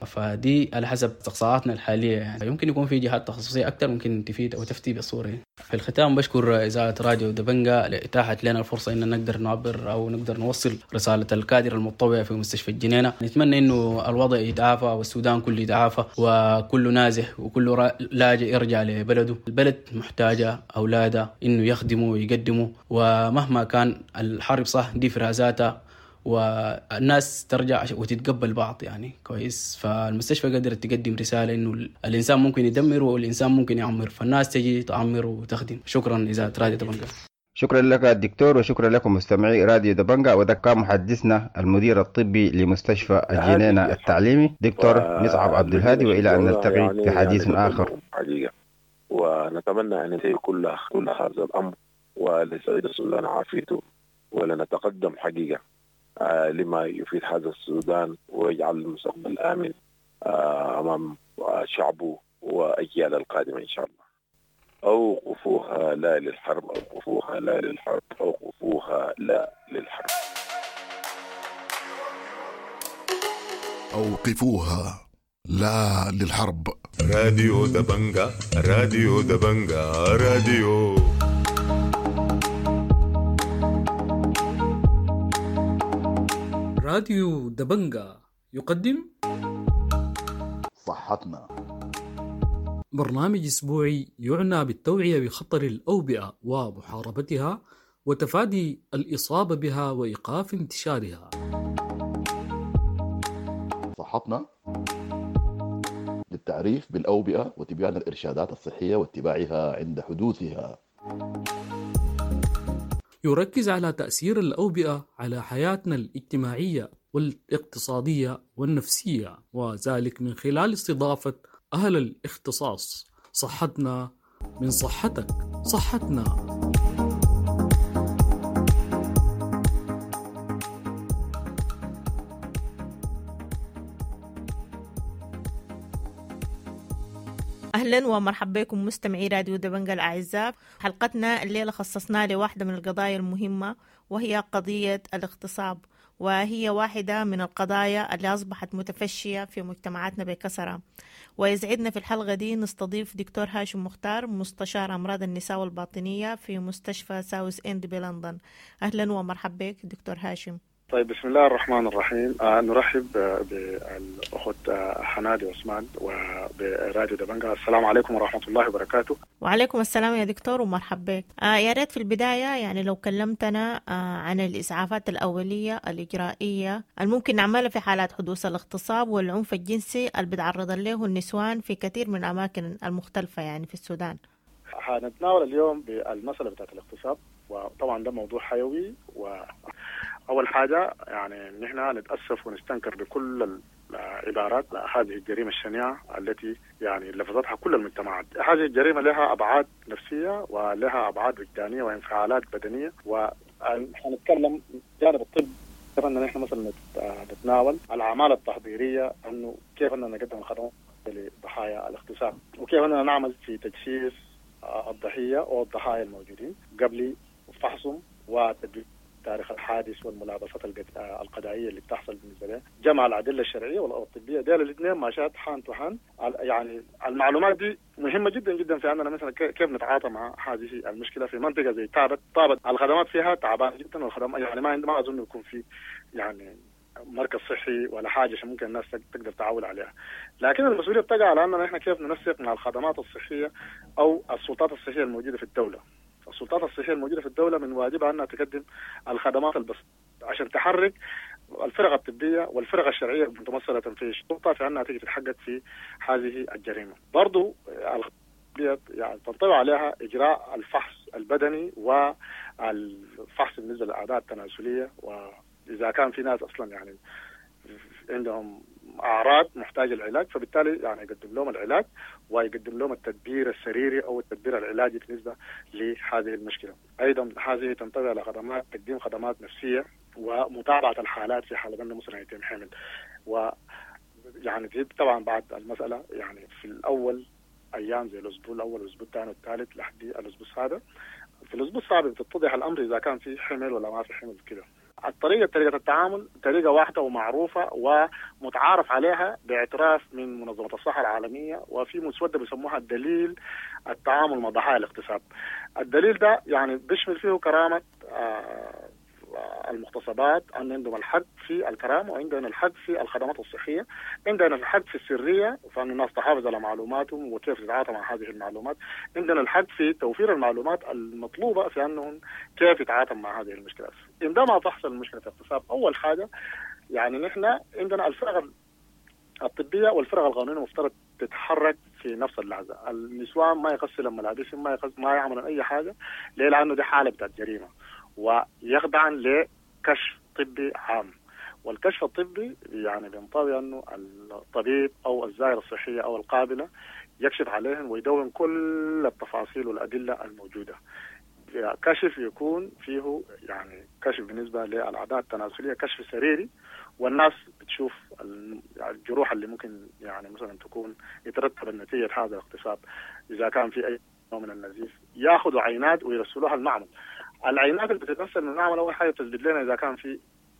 فدي على حسب استقصاءاتنا الحالية يعني. يمكن يكون في جهات تخصصية أكثر ممكن تفيد أو تفتي بالصورة. في الختام بشكر إذاعة راديو دبنجا لإتاحة لنا الفرصة إن نقدر نعبر أو نقدر نوصل رسالة الكادر المتطوع في مستشفى الجنينة. نتمنى إنه الوضع يتعافى والسودان كله يتعافى وكل نازح وكل لاجئ يرجع لبلده. البلد محتاجة أولادها إنه يخدموا ويقدموا، ومهما كان الحرب صح دي فرازاتها والناس ترجع وتتقبل بعض يعني كويس. فالمستشفى قدرت تقدم رسالة إنه الإنسان ممكن يدمر والإنسان ممكن يعمر، فالناس تجي تعمر وتخدم. شكرا إذاعة راديو دبنجا. شكرا لك الدكتور، وشكرا لكم مستمعي راديو دبنجا. وده كان محدثنا المدير الطبي لمستشفى الجنينة التعليمي دكتور مصعب عبد الهادي، وإلى أن نلتقي في حديث آخر. ونتمنى أن ينتهي كل هذا الأمر ولسعيد السودان عافيته، ولنتقدم حقيقة لما يفيد هذا السودان ويجعل المستقبل آمن أمام شعبه وأجيال القادمة إن شاء الله. أوقفوها لا للحرب، أوقفوها لا للحرب، أوقفوها لا للحرب. أوقفوها لا للحرب. راديو دبنجا، راديو دبنجا، راديو راديو دبنجا يقدم صحتنا، برنامج أسبوعي يعنى بالتوعية بخطر الأوبئة ومحاربتها وتفادي الإصابة بها وإيقاف انتشارها. صحتنا للتعريف بالأوبئة وتبيان الإرشادات الصحية واتباعها عند حدوثها. يركز على تأثير الأوبئة على حياتنا الاجتماعية والاقتصادية والنفسية، وذلك من خلال استضافة أهل الاختصاص. صحتنا من صحتك، صحتنا. أهلا ومرحبا بكم مستمعي راديو دبنجة الأعزاء. حلقتنا الليلة خصصناها لواحدة من القضايا المهمة، وهي قضية الاغتصاب، وهي واحدة من القضايا اللي أصبحت متفشية في مجتمعاتنا بكثرة. ويسعدنا في الحلقة دي نستضيف دكتور هاشم مختار، مستشار أمراض النساء والباطنية في مستشفى ساوث إند بلندن. أهلا ومرحبا بك دكتور هاشم. طيب، بسم الله الرحمن الرحيم. نرحب بالأخت حنادي عثمان وبراديو دبنجة. السلام عليكم ورحمة الله وبركاته. وعليكم السلام يا دكتور ومرحبا بك. يا ريت في البداية يعني لو كلمتنا عن الإسعافات الأولية الإجرائية الممكن نعملها في حالات حدوث الاغتصاب والعنف الجنسي اللي بيتعرض له النسوان في كثير من الأماكن المختلفة يعني في السودان. هنتناول اليوم بالمسألة بتاعت الاغتصاب، وطبعا ده موضوع حيوي. وأول حاجة يعني نحن نتأسف ونستنكر بكل العبارات هذه الجريمة الشنيعة التي يعني لفظتها كل المجتمعات. هذه الجريمة لها أبعاد نفسية ولها أبعاد وجدانية وانفعالات بدنية، وحنتكلم جانب الطب كيف أننا نحن مثلا نتناول الأعمال التحضيرية، أنه كيف أننا نقدم الخدمات لضحايا الاغتصاب، وكيف أننا نعمل في تجسيس الضحية أو الضحايا الموجودين قبل فحصهم وتدوين تاريخ الحادث والملابسات القضائية اللي بتحصل بالنسبة له، جمع الأدلة الشرعية والطبية، ديل الاثنين ماشيات حان تو. يعني المعلومات دي مهمة جدا جدا في أننا مثلا كيف نتعاطى مع هذه المشكلة في منطقة زي طابت الخدمات فيها تعبانة جدا، والخدمات يعني ما أظن يكون في يعني مركز صحي ولا حاجة عشان ممكن الناس تقدر تعول عليها. لكن المسؤولية بتقع على أننا إحنا كيف ننسق مع الخدمات الصحية أو السلطات الصحية الموجودة في الدولة. السلطات الصحية الموجودة في الدولة من واجبها أنها تقدم الخدمات البسيطة عشان تحرك الفرق الطبية والفرق الشرعية المتمثلة في الشرطة في أنها تيجي تتحقق في هذه الجريمة. برضو يعني تنطوي عليها إجراء الفحص البدني والفحص بالنسبة للأعضاء التناسلية، وإذا كان في ناس أصلا يعني عندهم أعراض محتاجة العلاج، فبالتالي يعني يقدم لهم العلاج ويقدم لهم التدبير السريري أو التدبير العلاجي بالنسبة لهذه المشكلة. أيضا هذه تنطوي على تقديم خدمات نفسية ومتابعة الحالات في حالة أنه مثلا يتم حمل. ويعني تجيب طبعا بعد المسألة يعني في الأول أيام زي الأسبوع الأول والأسبوع الثاني والثالث لحد الأسبوع السابع. في الأسبوع السابع بتتضح الأمر إذا كان في حمل ولا ما في حمل كده. طريقة التعامل طريقة واحدة ومعروفة ومتعارف عليها باعتراف من منظمة الصحة العالمية، وفي مسودة بيسموها الدليل التعامل مع ضحايا الاغتصاب. الدليل ده يعني بيشمل فيه كرامة المغتصبات، أن عندهم الحق في الكرامة وعندنا الحق في الخدمات الصحية، عندنا الحق في السرية فأن الناس تحافظ على معلوماتهم وكيف تتعاطى مع هذه المعلومات، عندنا الحق في توفير المعلومات المطلوبة في أنهم كيف يتعاطى مع هذه المشكلات. عندما تحصل مشكلة اغتصاب أول حاجة يعني نحن عندنا الفرق الطبية والفرق القانونية مفترض تتحرك في نفس اللحظة. النسوان ما يغسلن ملابسهم، ما يعملون أي حاجة ليه؟ لأنه دي حالة بتاعت جريمة، ويخضعن لكشف طبي عام. والكشف الطبي يعني بينطوي أنه الطبيب أو الزائرة الصحية أو القابلة يكشف عليهم ويدون كل التفاصيل والأدلة الموجودة. كشف يكون فيه يعني كشف بالنسبة للأعضاء التناسلية، كشف سريري، والناس بتشوف الجروح اللي ممكن يعني مثلا تكون يترتب النتيجة هذا الاغتصاب. إذا كان في أي نوع من النزيف يأخذوا عينات ويرسلوها المعمل. العينات اللي بتترسل من المعمل أول حاجة تثبت لنا إذا كان في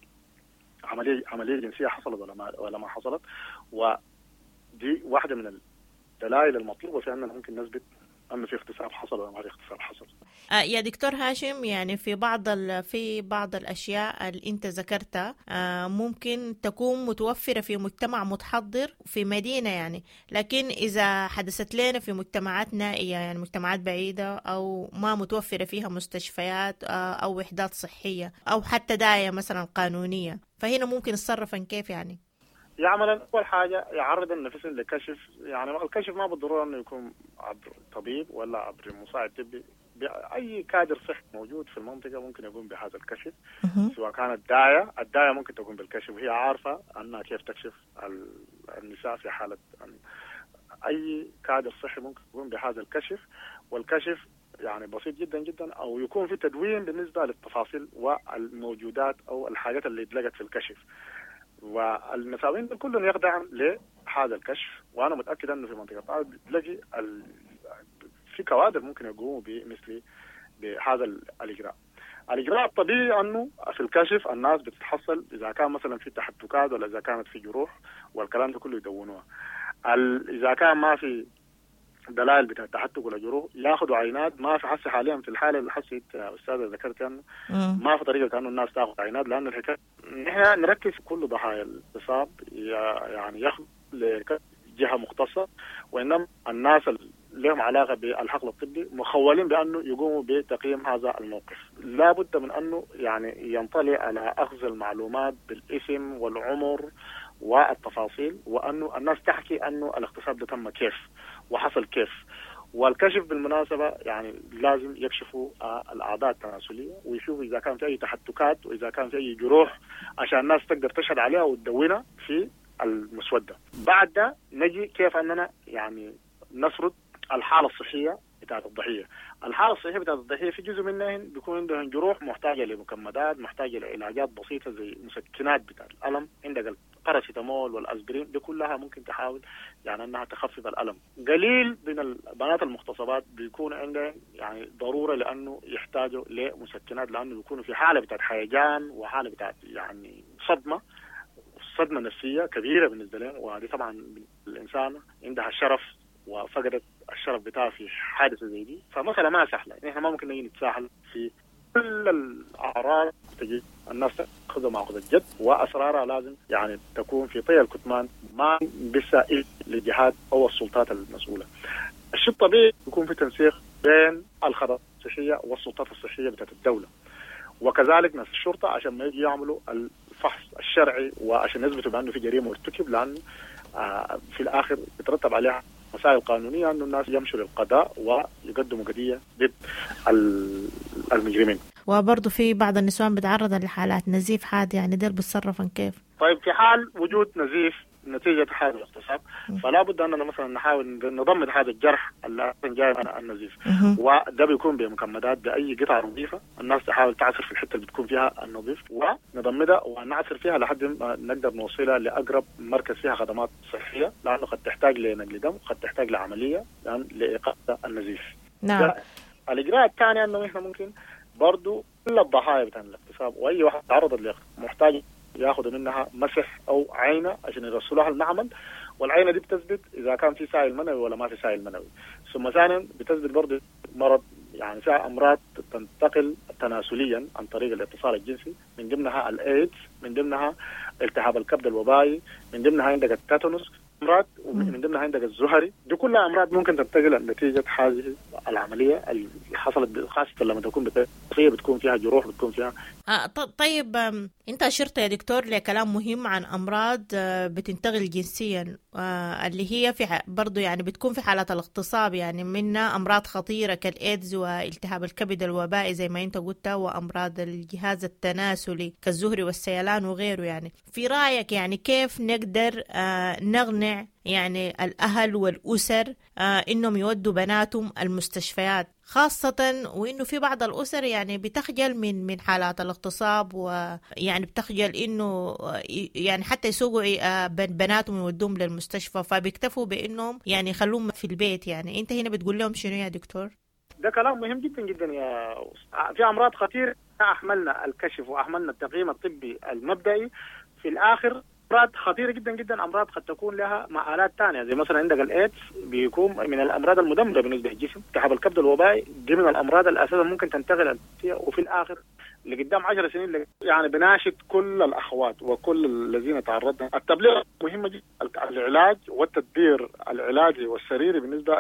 عملية جنسية حصلت ولا ما حصلت، ودي واحدة من الدلائل المطلوبة في أننا ممكن نثبت أن في اغتصاب حصل ولا ما في اغتصاب حصل. يا دكتور هاشم، يعني في بعض الأشياء اللي أنت ذكرتها ممكن تكون متوفرة في مجتمع متحضر في مدينة يعني، لكن إذا حدثت لنا في مجتمعات نائية يعني مجتمعات بعيدة أو ما متوفرة فيها مستشفيات أو وحدات صحية أو حتى داعية مثلا قانونية، فهنا ممكن نتصرف كيف يعني؟ يعمل أول حاجة يعرض النفس لكشف. يعني الكشف ما بالضرورة أنه يكون عبر طبيب ولا عبر مساعد طبي، أي كادر صحي موجود في المنطقة ممكن يقوم بهذا الكشف. سواء كانت الداية ممكن تقوم بالكشف وهي عارفة أنها كيف تكشف النساء في حالة أي كادر صحي ممكن يقوم بهذا الكشف. والكشف يعني بسيط جدا جدا، أو يكون في تدوين بالنسبة للتفاصيل والموجودات أو الحاجات اللي اتلقت في الكشف. والنساوين كلهم يخضعون لهذا الكشف، وانا متاكد انه في منطقه طائف بتلاقي في كوادر ممكن يقوموا بمثل بهذا الاجراء. الاجراء الطبيعي انه في الكشف الناس بتتحصل اذا كان مثلا في تحتكات ولا اذا كانت في جروح والكلام ده كله يدونوها. اذا كان ما في دلائل بتاع التحتك ولا جروح ياخذوا عينات. ما في حسي حاليا في الحاله اللي حسيت استاذه ذكرت انه ما في طريقه انه الناس تاخذ عينات، لان الحكايه نحن نركز كل ضحايا الاصابه يعني ياخذ لجهه مختصه، وانما الناس لهم علاقه بالحقل الطبي مخولين بانه يقوموا بتقييم هذا الموقف. لا بد من انه يعني ينطلع على اخذ المعلومات بالاسم والعمر والتفاصيل، وانه الناس تحكي انه الاغتصاب ده تم كيف وحصل كيف. والكشف بالمناسبه يعني لازم يكشفوا الاعضاء التناسليه ويشوفوا اذا كان في اي تحتكات واذا كان في اي جروح عشان الناس تقدر تشهد عليها وتدونها في المسوده. بعد ده نجي كيف اننا يعني نسرد الحاله الصحيه بتاعت الضحيه. الحاله الصحيه بتاعت الضحيه في جزء منها بيكون عندهم جروح محتاجه لمكمدات، محتاجه لعلاجات بسيطه زي مسكنات بتاعت الالم، عندك الباراسيتامول والاسبرين، دي كلها ممكن تحاول يعني انها تخفف الالم. قليل من البنات المغتصبات بيكون عندهم يعني ضروره لانه يحتاجوا لمسكنات، لانه بيكونوا في حاله بتاعت هيجان وحاله بتاعت يعني صدمه نفسيه كبيره بالنسبه لهم، وهذه طبعا الانسان عندها شرف وفقدت الشرف بتاعها في حادثه زي دي، فمساله ما سهله. احنا ما ممكن نجي نتساهل في كل الاعراض تجي الناس تاخذها ماخذ الجد، واسرارها لازم يعني تكون في طي الكتمان، ما بسائل للجهات او السلطات المسؤوله. الشيء الطبيعي يكون في تنسيق بين الخدمات الصحيه والسلطات الصحيه بتاعت الدوله، وكذلك ناس الشرطه عشان ما يجي يعملوا الفحص الشرعي وعشان يثبتوا بانه في جريمه مرتكب، لانه في الاخر يترتب عليها مسائل قانونيه انه الناس يمشوا للقضاء ويقدموا قضيه ضد المجرمين. وبرضه في بعض النسوان بتعرض لحالات نزيف حاد، يعني ده بتصرفن كيف؟ طيب في حال وجود نزيف نتيجة هذا الاغتصاب فلا بد أننا مثلا نحاول نضمد هذا الجرح اللي جاي من النزيف، وده بيكون بمكمدات بأي قطعة نظيفة الناس تحاول تعصر في الحتة اللي بتكون فيها النظيف ونضمدها ونعصر فيها لحد ما نقدر نوصلها لأقرب مركز فيها خدمات صحية، لأنه قد تحتاج لنقل دم، قد تحتاج لعملية لإيقاف النزيف. نعم. الإجراء الثاني أنه إحنا ممكن برضو كل الضحايا بتاع الاغتصاب وأي واحد تعرض للاغتصاب محتاج ياخذوا منها مسح او عينه عشان يرسلوها المعمل، والعينه دي بتثبت اذا كان في سائل منوي ولا ما في سائل منوي. ثم ثانيا بتثبت برضه مرض، يعني فيها امراض تنتقل تناسليا عن طريق الاتصال الجنسي، من ضمنها الايدز، من ضمنها التهاب الكبد الوبائي، من ضمنها عندك التاتانوس، امراض ومن ضمنها عندك الزهري. دي كلها امراض ممكن تنتقل نتيجه هذه العمليه اللي حصلت، خاصه لما تكون بتكون فيها جروح، بتكون فيها طيب انت اشرت يا دكتور لكلام مهم عن امراض بتنتقل جنسيا، اللي هي في برضو يعني بتكون في حالات الاغتصاب، يعني منها امراض خطيره كالايدز والتهاب الكبد الوبائي زي ما انت قلت، وامراض الجهاز التناسلي كالزهري والسيلان وغيره. يعني في رايك يعني كيف نقدر نقنع يعني الأهل والأسر إنهم يودوا بناتهم المستشفيات، خاصة وإنه في بعض الأسر يعني بتخجل من حالات الاغتصاب، ويعني بتخجل إنه يعني حتى يسوقوا بناتهم يودوهم للمستشفى، فبيكتفوا بإنهم يعني يخلوهم في البيت. يعني أنت هنا بتقول لهم شنو يا دكتور؟ ده كلام مهم جدا جدا يا في أمراض خطيرة أحملنا الكشف وأحملنا التقييم الطبي المبدئي، في الآخر أمراض خطيرة جدا جدا، أمراض قد تكون لها مآلات ثانية، زي مثلا عندك الإيدز بيكون من الأمراض المدمرة بالنسبة للجسم، التهاب الكبد الوبائي دي من الأمراض الأساسية ممكن تنتقل فيها، وفي الآخر لقدام 10 سنين يعني بناشد كل الأخوات وكل الذين تعرضنا التبليغ مهمة جدا، العلاج والتدبير العلاجي والسريري بالنسبة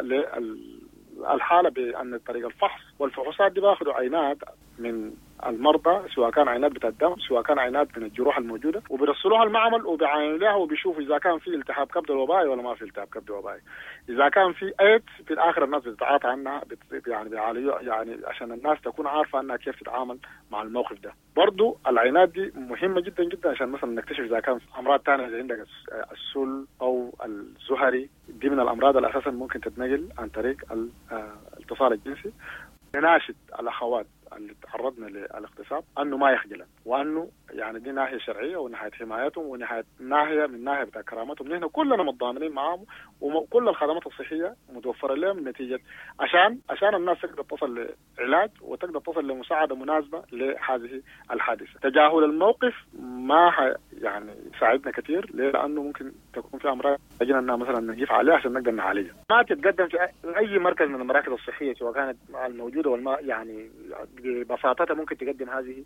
للحالة بأن طريق الفحص والفحوصات دي باخذوا عينات من المرضى، سواء كان عينات بتاع الدم سواء كان عينات من الجروح الموجوده، وبيرسلوها المعمل وبيعاينوا لها وبيشوفوا اذا كان في التهاب كبد وبائي ولا ما في التهاب كبد وبائي. اذا كان في ايدز في الاخر الناس بتتعاطى عنها يعني بيعالجوا، يعني عشان الناس تكون عارفه انها كيف تتعامل مع الموقف ده. برضو العينات دي مهمه جدا جدا عشان مثلا نكتشف اذا كان في امراض ثانيه زي عندك السل او الزهري، دي من الامراض اللي اساسا ممكن تتنقل عن طريق الاتصال الجنسي. نناشد الاخوات اللي تعرضنا للاغتصاب انه ما يخجلن، وانه يعني دي ناحيه شرعيه وناحيه حمايتهم وناحيه من ناحيه بتاع كرامتهم. نحن كلنا متضامنين معاهم وكل الخدمات الصحيه متوفره لهم نتيجه عشان الناس تقدر تصل لعلاج وتقدر تصل لمساعده مناسبه لهذه الحادثه. تجاهل الموقف ما يعني يساعدنا كثير، لانه ممكن تكون في امراض يجينا انها مثلا نجيف عليها عشان نقدر نعالجها. ما تتقدم في اي مركز من المراكز الصحيه سواء كانت الموجوده والما يعني ببساطتها ممكن تقدم هذه.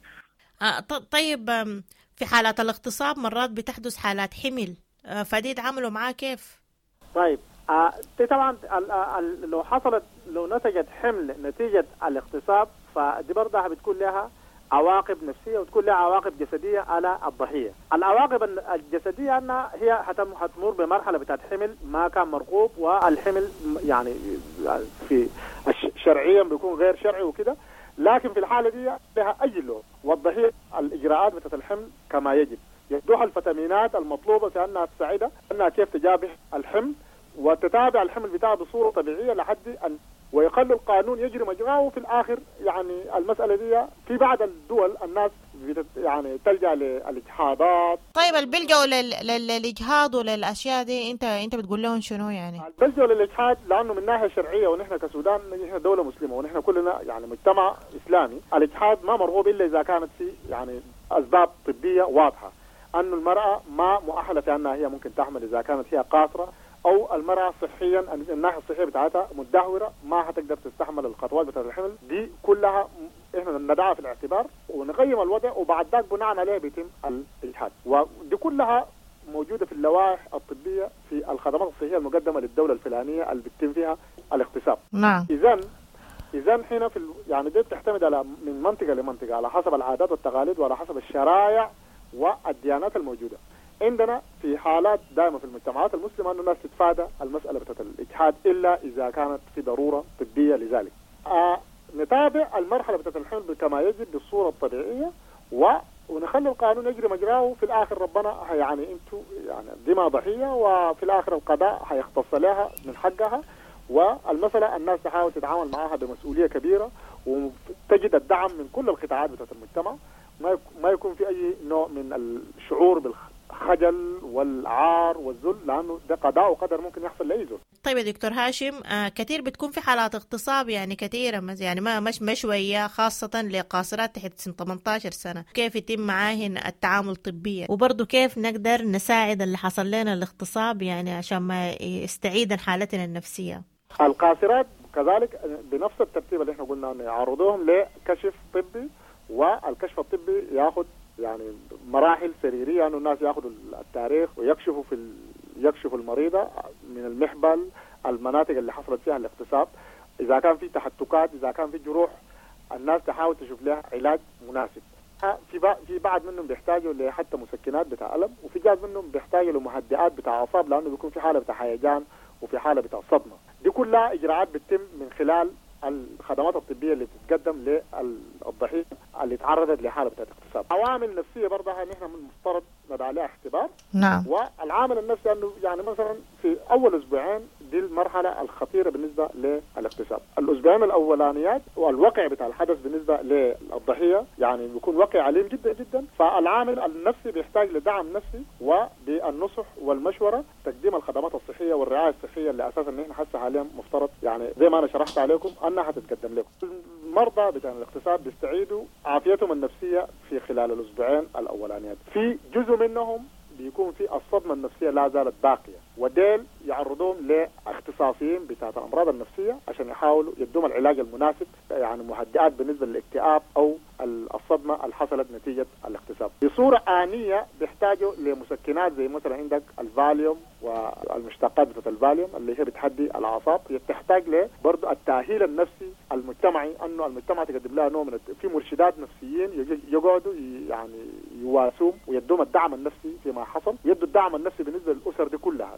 طيب في حالات الاغتصاب مرات بتحدث حالات حمل، فدي تعاملوا معاه كيف؟ طيب طبعا لو نتجت حمل نتيجة الاغتصاب فدي برضها بتكون لها عواقب نفسية وتكون لها عواقب جسدية على الضحية. العواقب الجسدية أنها هي هتمر بمرحلة بتاعت حمل ما كان مرغوب، والحمل يعني في شرعيا بيكون غير شرعي وكده، لكن في الحالة دي لها أي لون، والضحية الإجراءات بتاعت الحمل كما يجب، يدوها الفيتامينات المطلوبة في أنها تساعدها أنها كيف تجابه الحمل وتتابع الحمل بتاعه بصورة طبيعية لحد أن ويخلي القانون يجري مجراه. وفي الآخر يعني المسألة دي في بعض الدول الناس يعني تلجأ للإجهاضات. طيب البلجأوا للإجهاض وللأشياء دي أنت بتقول لهم شنو يعني؟ البلجأوا للإجهاض لأنه من ناحية شرعية، ونحن كسودان نحن دولة مسلمة ونحن كلنا يعني مجتمع إسلامي، الإجهاض ما مرغوب إلا إذا كانت في يعني أسباب طبية واضحة، أنه المرأة ما مؤهلة في أنها هي ممكن تحمل إذا كانت هي قاصرة، أو المرأة صحيا الناحية الصحية بتاعتها مدهورة ما هتقدر تستحمل الخطوات بتاعت الحمل. دي كلها إحنا ندعها في الاعتبار ونقيم الوضع، وبعد ذلك بناء عليه بيتم الإجهاض. ودي كلها موجودة في اللوائح الطبية في الخدمات الصحية المقدمة للدولة الفلانية اللي بيتم فيها الاغتصاب. نعم. إذن هنا في يعني دي بتعتمد على من منطقة لمنطقة على حسب العادات والتقاليد وعلى حسب الشرائع والديانات الموجودة. عندنا في حالات دائما في المجتمعات المسلمة أنه الناس تتفادى المسألة بتاعت الإجهاض إلا إذا كانت في ضرورة طبية لذلك. نتابع المرحلة بتاعت الحمل كما يجب بالصورة الطبيعية ونخلي القانون يجري مجراه. وفي الآخر ربنا يعني انتوا يعني دي ما ضحية، وفي الآخر القضاء هيختص لها من حقها، والمسألة الناس تحاول تتعامل معها بمسؤولية كبيرة وتجد الدعم من كل القطاعات بتاعت المجتمع، ما يكون في أي نوع من الشعور بالخجل والعار والذل، لأنه ده قضاء وقدر ممكن يحصل لأي زول. طيب يا دكتور هاشم، كثير بتكون في حالات اغتصاب يعني كثيرة، يعني ما شوية، خاصة لقاصرات تحت سن 18 سنة، كيف يتم معاهن التعامل طبيا؟ وبرضه كيف نقدر نساعد اللي حصل لنا الاغتصاب يعني عشان ما يستعيدن حالتنا النفسية؟ القاصرات كذلك بنفس الترتيب اللي احنا قلنا انه يعرضوهم لكشف طبي، والكشف الطبي ياخذ يعني مراحل سريريه، انه الناس ياخذوا التاريخ ويكشفوا يكشفوا المريضه من المحبل، المناطق اللي حصلت فيها الاغتصاب، اذا كان في تحتكات، اذا كان في جروح، الناس تحاول تشوف لها علاج مناسب. في بعض منهم بيحتاجوا لحتى مسكنات بتاع ألم، وفي جاز منهم بيحتاجوا لمهدئات بتاع اعصاب، لانه بيكون في حاله بتاع هيجان وفي حاله بتاع صدمه. دي كلها اجراءات بتتم من خلال الخدمات الطبيه اللي بتتقدم للضحيه اللي تعرضت لحاله بتاعت اغتصاب. عوامل نفسيه برضها نحن من المفترض ندعى عليها اختبار. نعم. والعامل النفسي انه يعني مثلا في اول اسبوعين دي المرحله الخطيره بالنسبه للاغتصاب. الاسبوعين الاولانيات والوقع بتاع الحدث بالنسبه للضحيه يعني بيكون وقع عليم جدا جدا، فالعامل النفسي بيحتاج لدعم نفسي وبالنصح والمشوره، تقديم الخدمات الصحيه والرعايه الصحيه اللي اساسا نحن حاسه حاليا مفترض يعني زي ما انا شرحت عليكم انها هتتقدم لكم. المرضى بتاع الاغتصاب بيستعيدوا عافيتهم النفسيه في خلال الاسبوعين الاولانيات. في جزء منهم بيكون في الصدمه النفسيه لا زالت باقيه، وديل يعرضون لاختصاصيين بتاع الامراض النفسيه عشان يحاولوا يدوم العلاج المناسب، يعني مهدئات بالنسبه للاكتئاب او الصدمه اللي حصلت نتيجه الاغتصاب. بصوره آنية بيحتاجوا لمسكنات زي مثلا عندك الفاليوم والمشتقات بتاعت الفاليوم اللي هي بتهدي الاعصاب. بتحتاج له برضه التاهيل النفسي المجتمعي، انه المجتمع تقدم لها نوع من في مرشدات نفسيين يقعدوا يعني يواسوم ويدوم الدعم النفسي فيما حصل، يدوا الدعم النفسي بالنسبه للاسر دي كلها،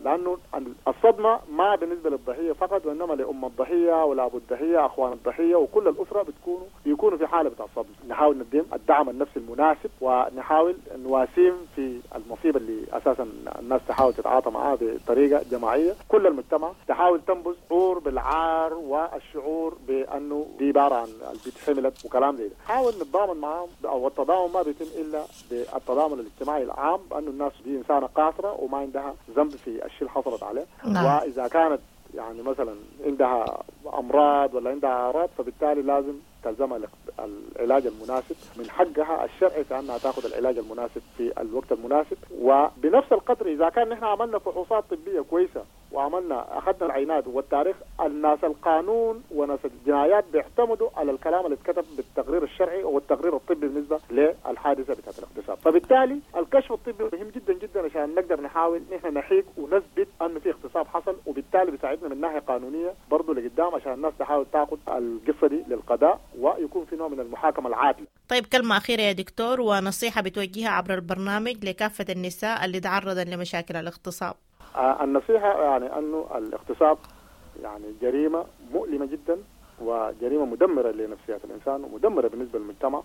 لأنه الصدمة ما بالنسبة للضحية فقط، وإنما لأم الضحية والأبو الضحية أخوان الضحية وكل الأسرة بيكونوا في حالة بتاع الصدمة. نحاول نديم الدعم النفسي المناسب، ونحاول نواسيم في المصيبة اللي أساسا الناس تحاول تتعاطى معها بطريقة جماعية. كل المجتمع تحاول تنبذ شعور بالعار والشعور بأنه دي عبارة عن البيت حملت وكلام زي ده. حاول نتضامن معهم، أو التضامن ما بيتم إلا بالتضامن الاجتماعي العام، بأنه الناس دي إنسانة قاصرة وما عندها ذنب في الشيء اللي حصلت عليه. وإذا كانت يعني مثلا عندها أمراض ولا عندها أعراض، فبالتالي لازم تلزمها العلاج المناسب، من حقها الشرعي في أنها تأخذ العلاج المناسب في الوقت المناسب. وبنفس القدر إذا كان نحن عملنا فحوصات طبية كويسة وعملنا أخذنا العينات والتاريخ، الناس القانون وناس الجنايات بيعتمدوا على الكلام اللي اتكتب بالتقرير الشرعي والتقرير الطبي بالنسبة للحادثة بتاعت الاغتصاب. فبالتالي الكشف الطبي مهم جدا جدا عشان نقدر نحاول نحن نحيق ونثبت أن في اغتصاب حصل، وبالتالي بيساعدنا من ناحية قانونية برضه لقدام عشان الناس تحاول تاخذ القصة دي للقضاء ويكون في نوع من المحاكمة العادلة. طيب كلمة أخيرة يا دكتور، ونصيحة بتوجهها عبر البرنامج لكافة النساء اللي تعرضن لمشاكل الاغتصاب. النصيحة يعني أنه الاغتصاب يعني جريمة مؤلمة جدا، وجريمة مدمرة لنفسية الإنسان ومدمرة بالنسبة للمجتمع،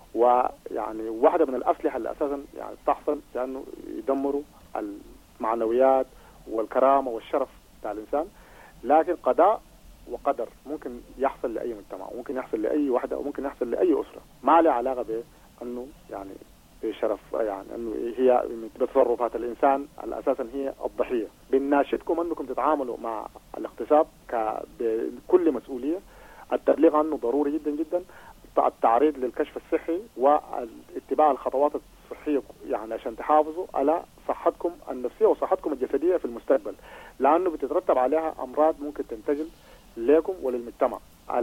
ويعني واحدة من الأسلحة اللي أساسا يعني تحصل لأنه يدمروا المعنويات والكرامة والشرف بتاع الإنسان. لكن قضاء وقدر ممكن يحصل لأي مجتمع، وممكن يحصل لأي واحدة، وممكن يحصل لأي أسرة، ما له علاقة بأنه يعني بشرف، يعني أنه هي بتصرفات الإنسان الأساسا هي الضحية. بنناشدكم أنكم تتعاملوا مع الاغتصاب بكل مسؤولية. التبليغ عنه ضروري جدا جدا، التعريض للكشف الصحي واتباع الخطوات الصحية يعني عشان تحافظوا على صحتكم النفسية وصحتكم الجسدية في المستقبل، لأنه بتترتب عليها أمراض ممكن تنتقل لكم وللمجتمع.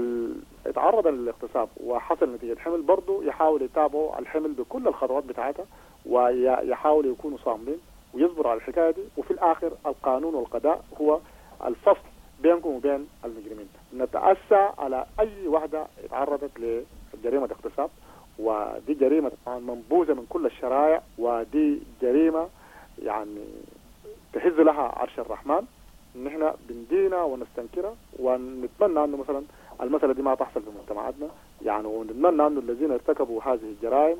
اتعرض للاغتصاب وحصل نتيجة حمل، برضو يحاول يتابعوا الحمل بكل الخطوات بتاعتها، ويحاولوا يكونوا صاملين ويصبروا على الحكاية دي. وفي الآخر القانون والقضاء هو الفصل بينكم وبين المجرمين. نتأسى على أي واحدة اتعرضت لجريمة اغتصاب، ودي جريمة منبوذة من كل الشرائع، ودي جريمة يعني تهز لها عرش الرحمن. نحن بندينا ونستنكرها، ونتمنى أنه مثلا المسألة دي ما تحصل في مجتمعاتنا يعني، ونتمنى أنه الذين ارتكبوا هذه الجرائم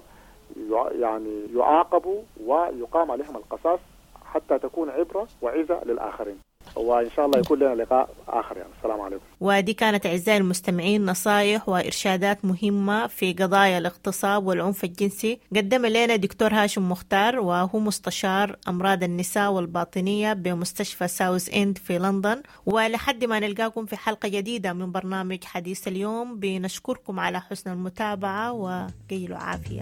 يعني يعاقبوا ويقام عليهم القصاص حتى تكون عبرة وعظة للآخرين. وإن شاء الله يكون لنا لقاء آخر يعني. السلام عليكم. ودي كانت أعزائي المستمعين نصائح وإرشادات مهمة في قضايا الاغتصاب والعنف الجنسي قدم لنا دكتور هاشم مختار، وهو مستشار أمراض النساء والباطنية بمستشفى ساوث إند في لندن. ولحد ما نلقاكم في حلقة جديدة من برنامج حديث اليوم، بنشكركم على حسن المتابعة وقيلوا عافية.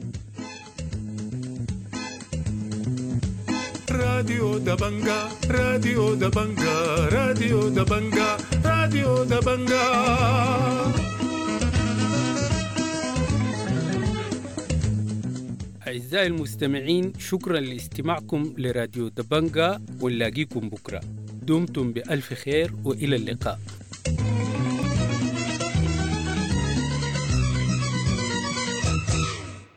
راديو دبنجا راديو دبنجا راديو دبنجا راديو دبنجا. أعزائي المستمعين، شكرا لاستماعكم لراديو دبنجا، ونلاقيكم بكرة. دمتم بألف خير وإلى اللقاء.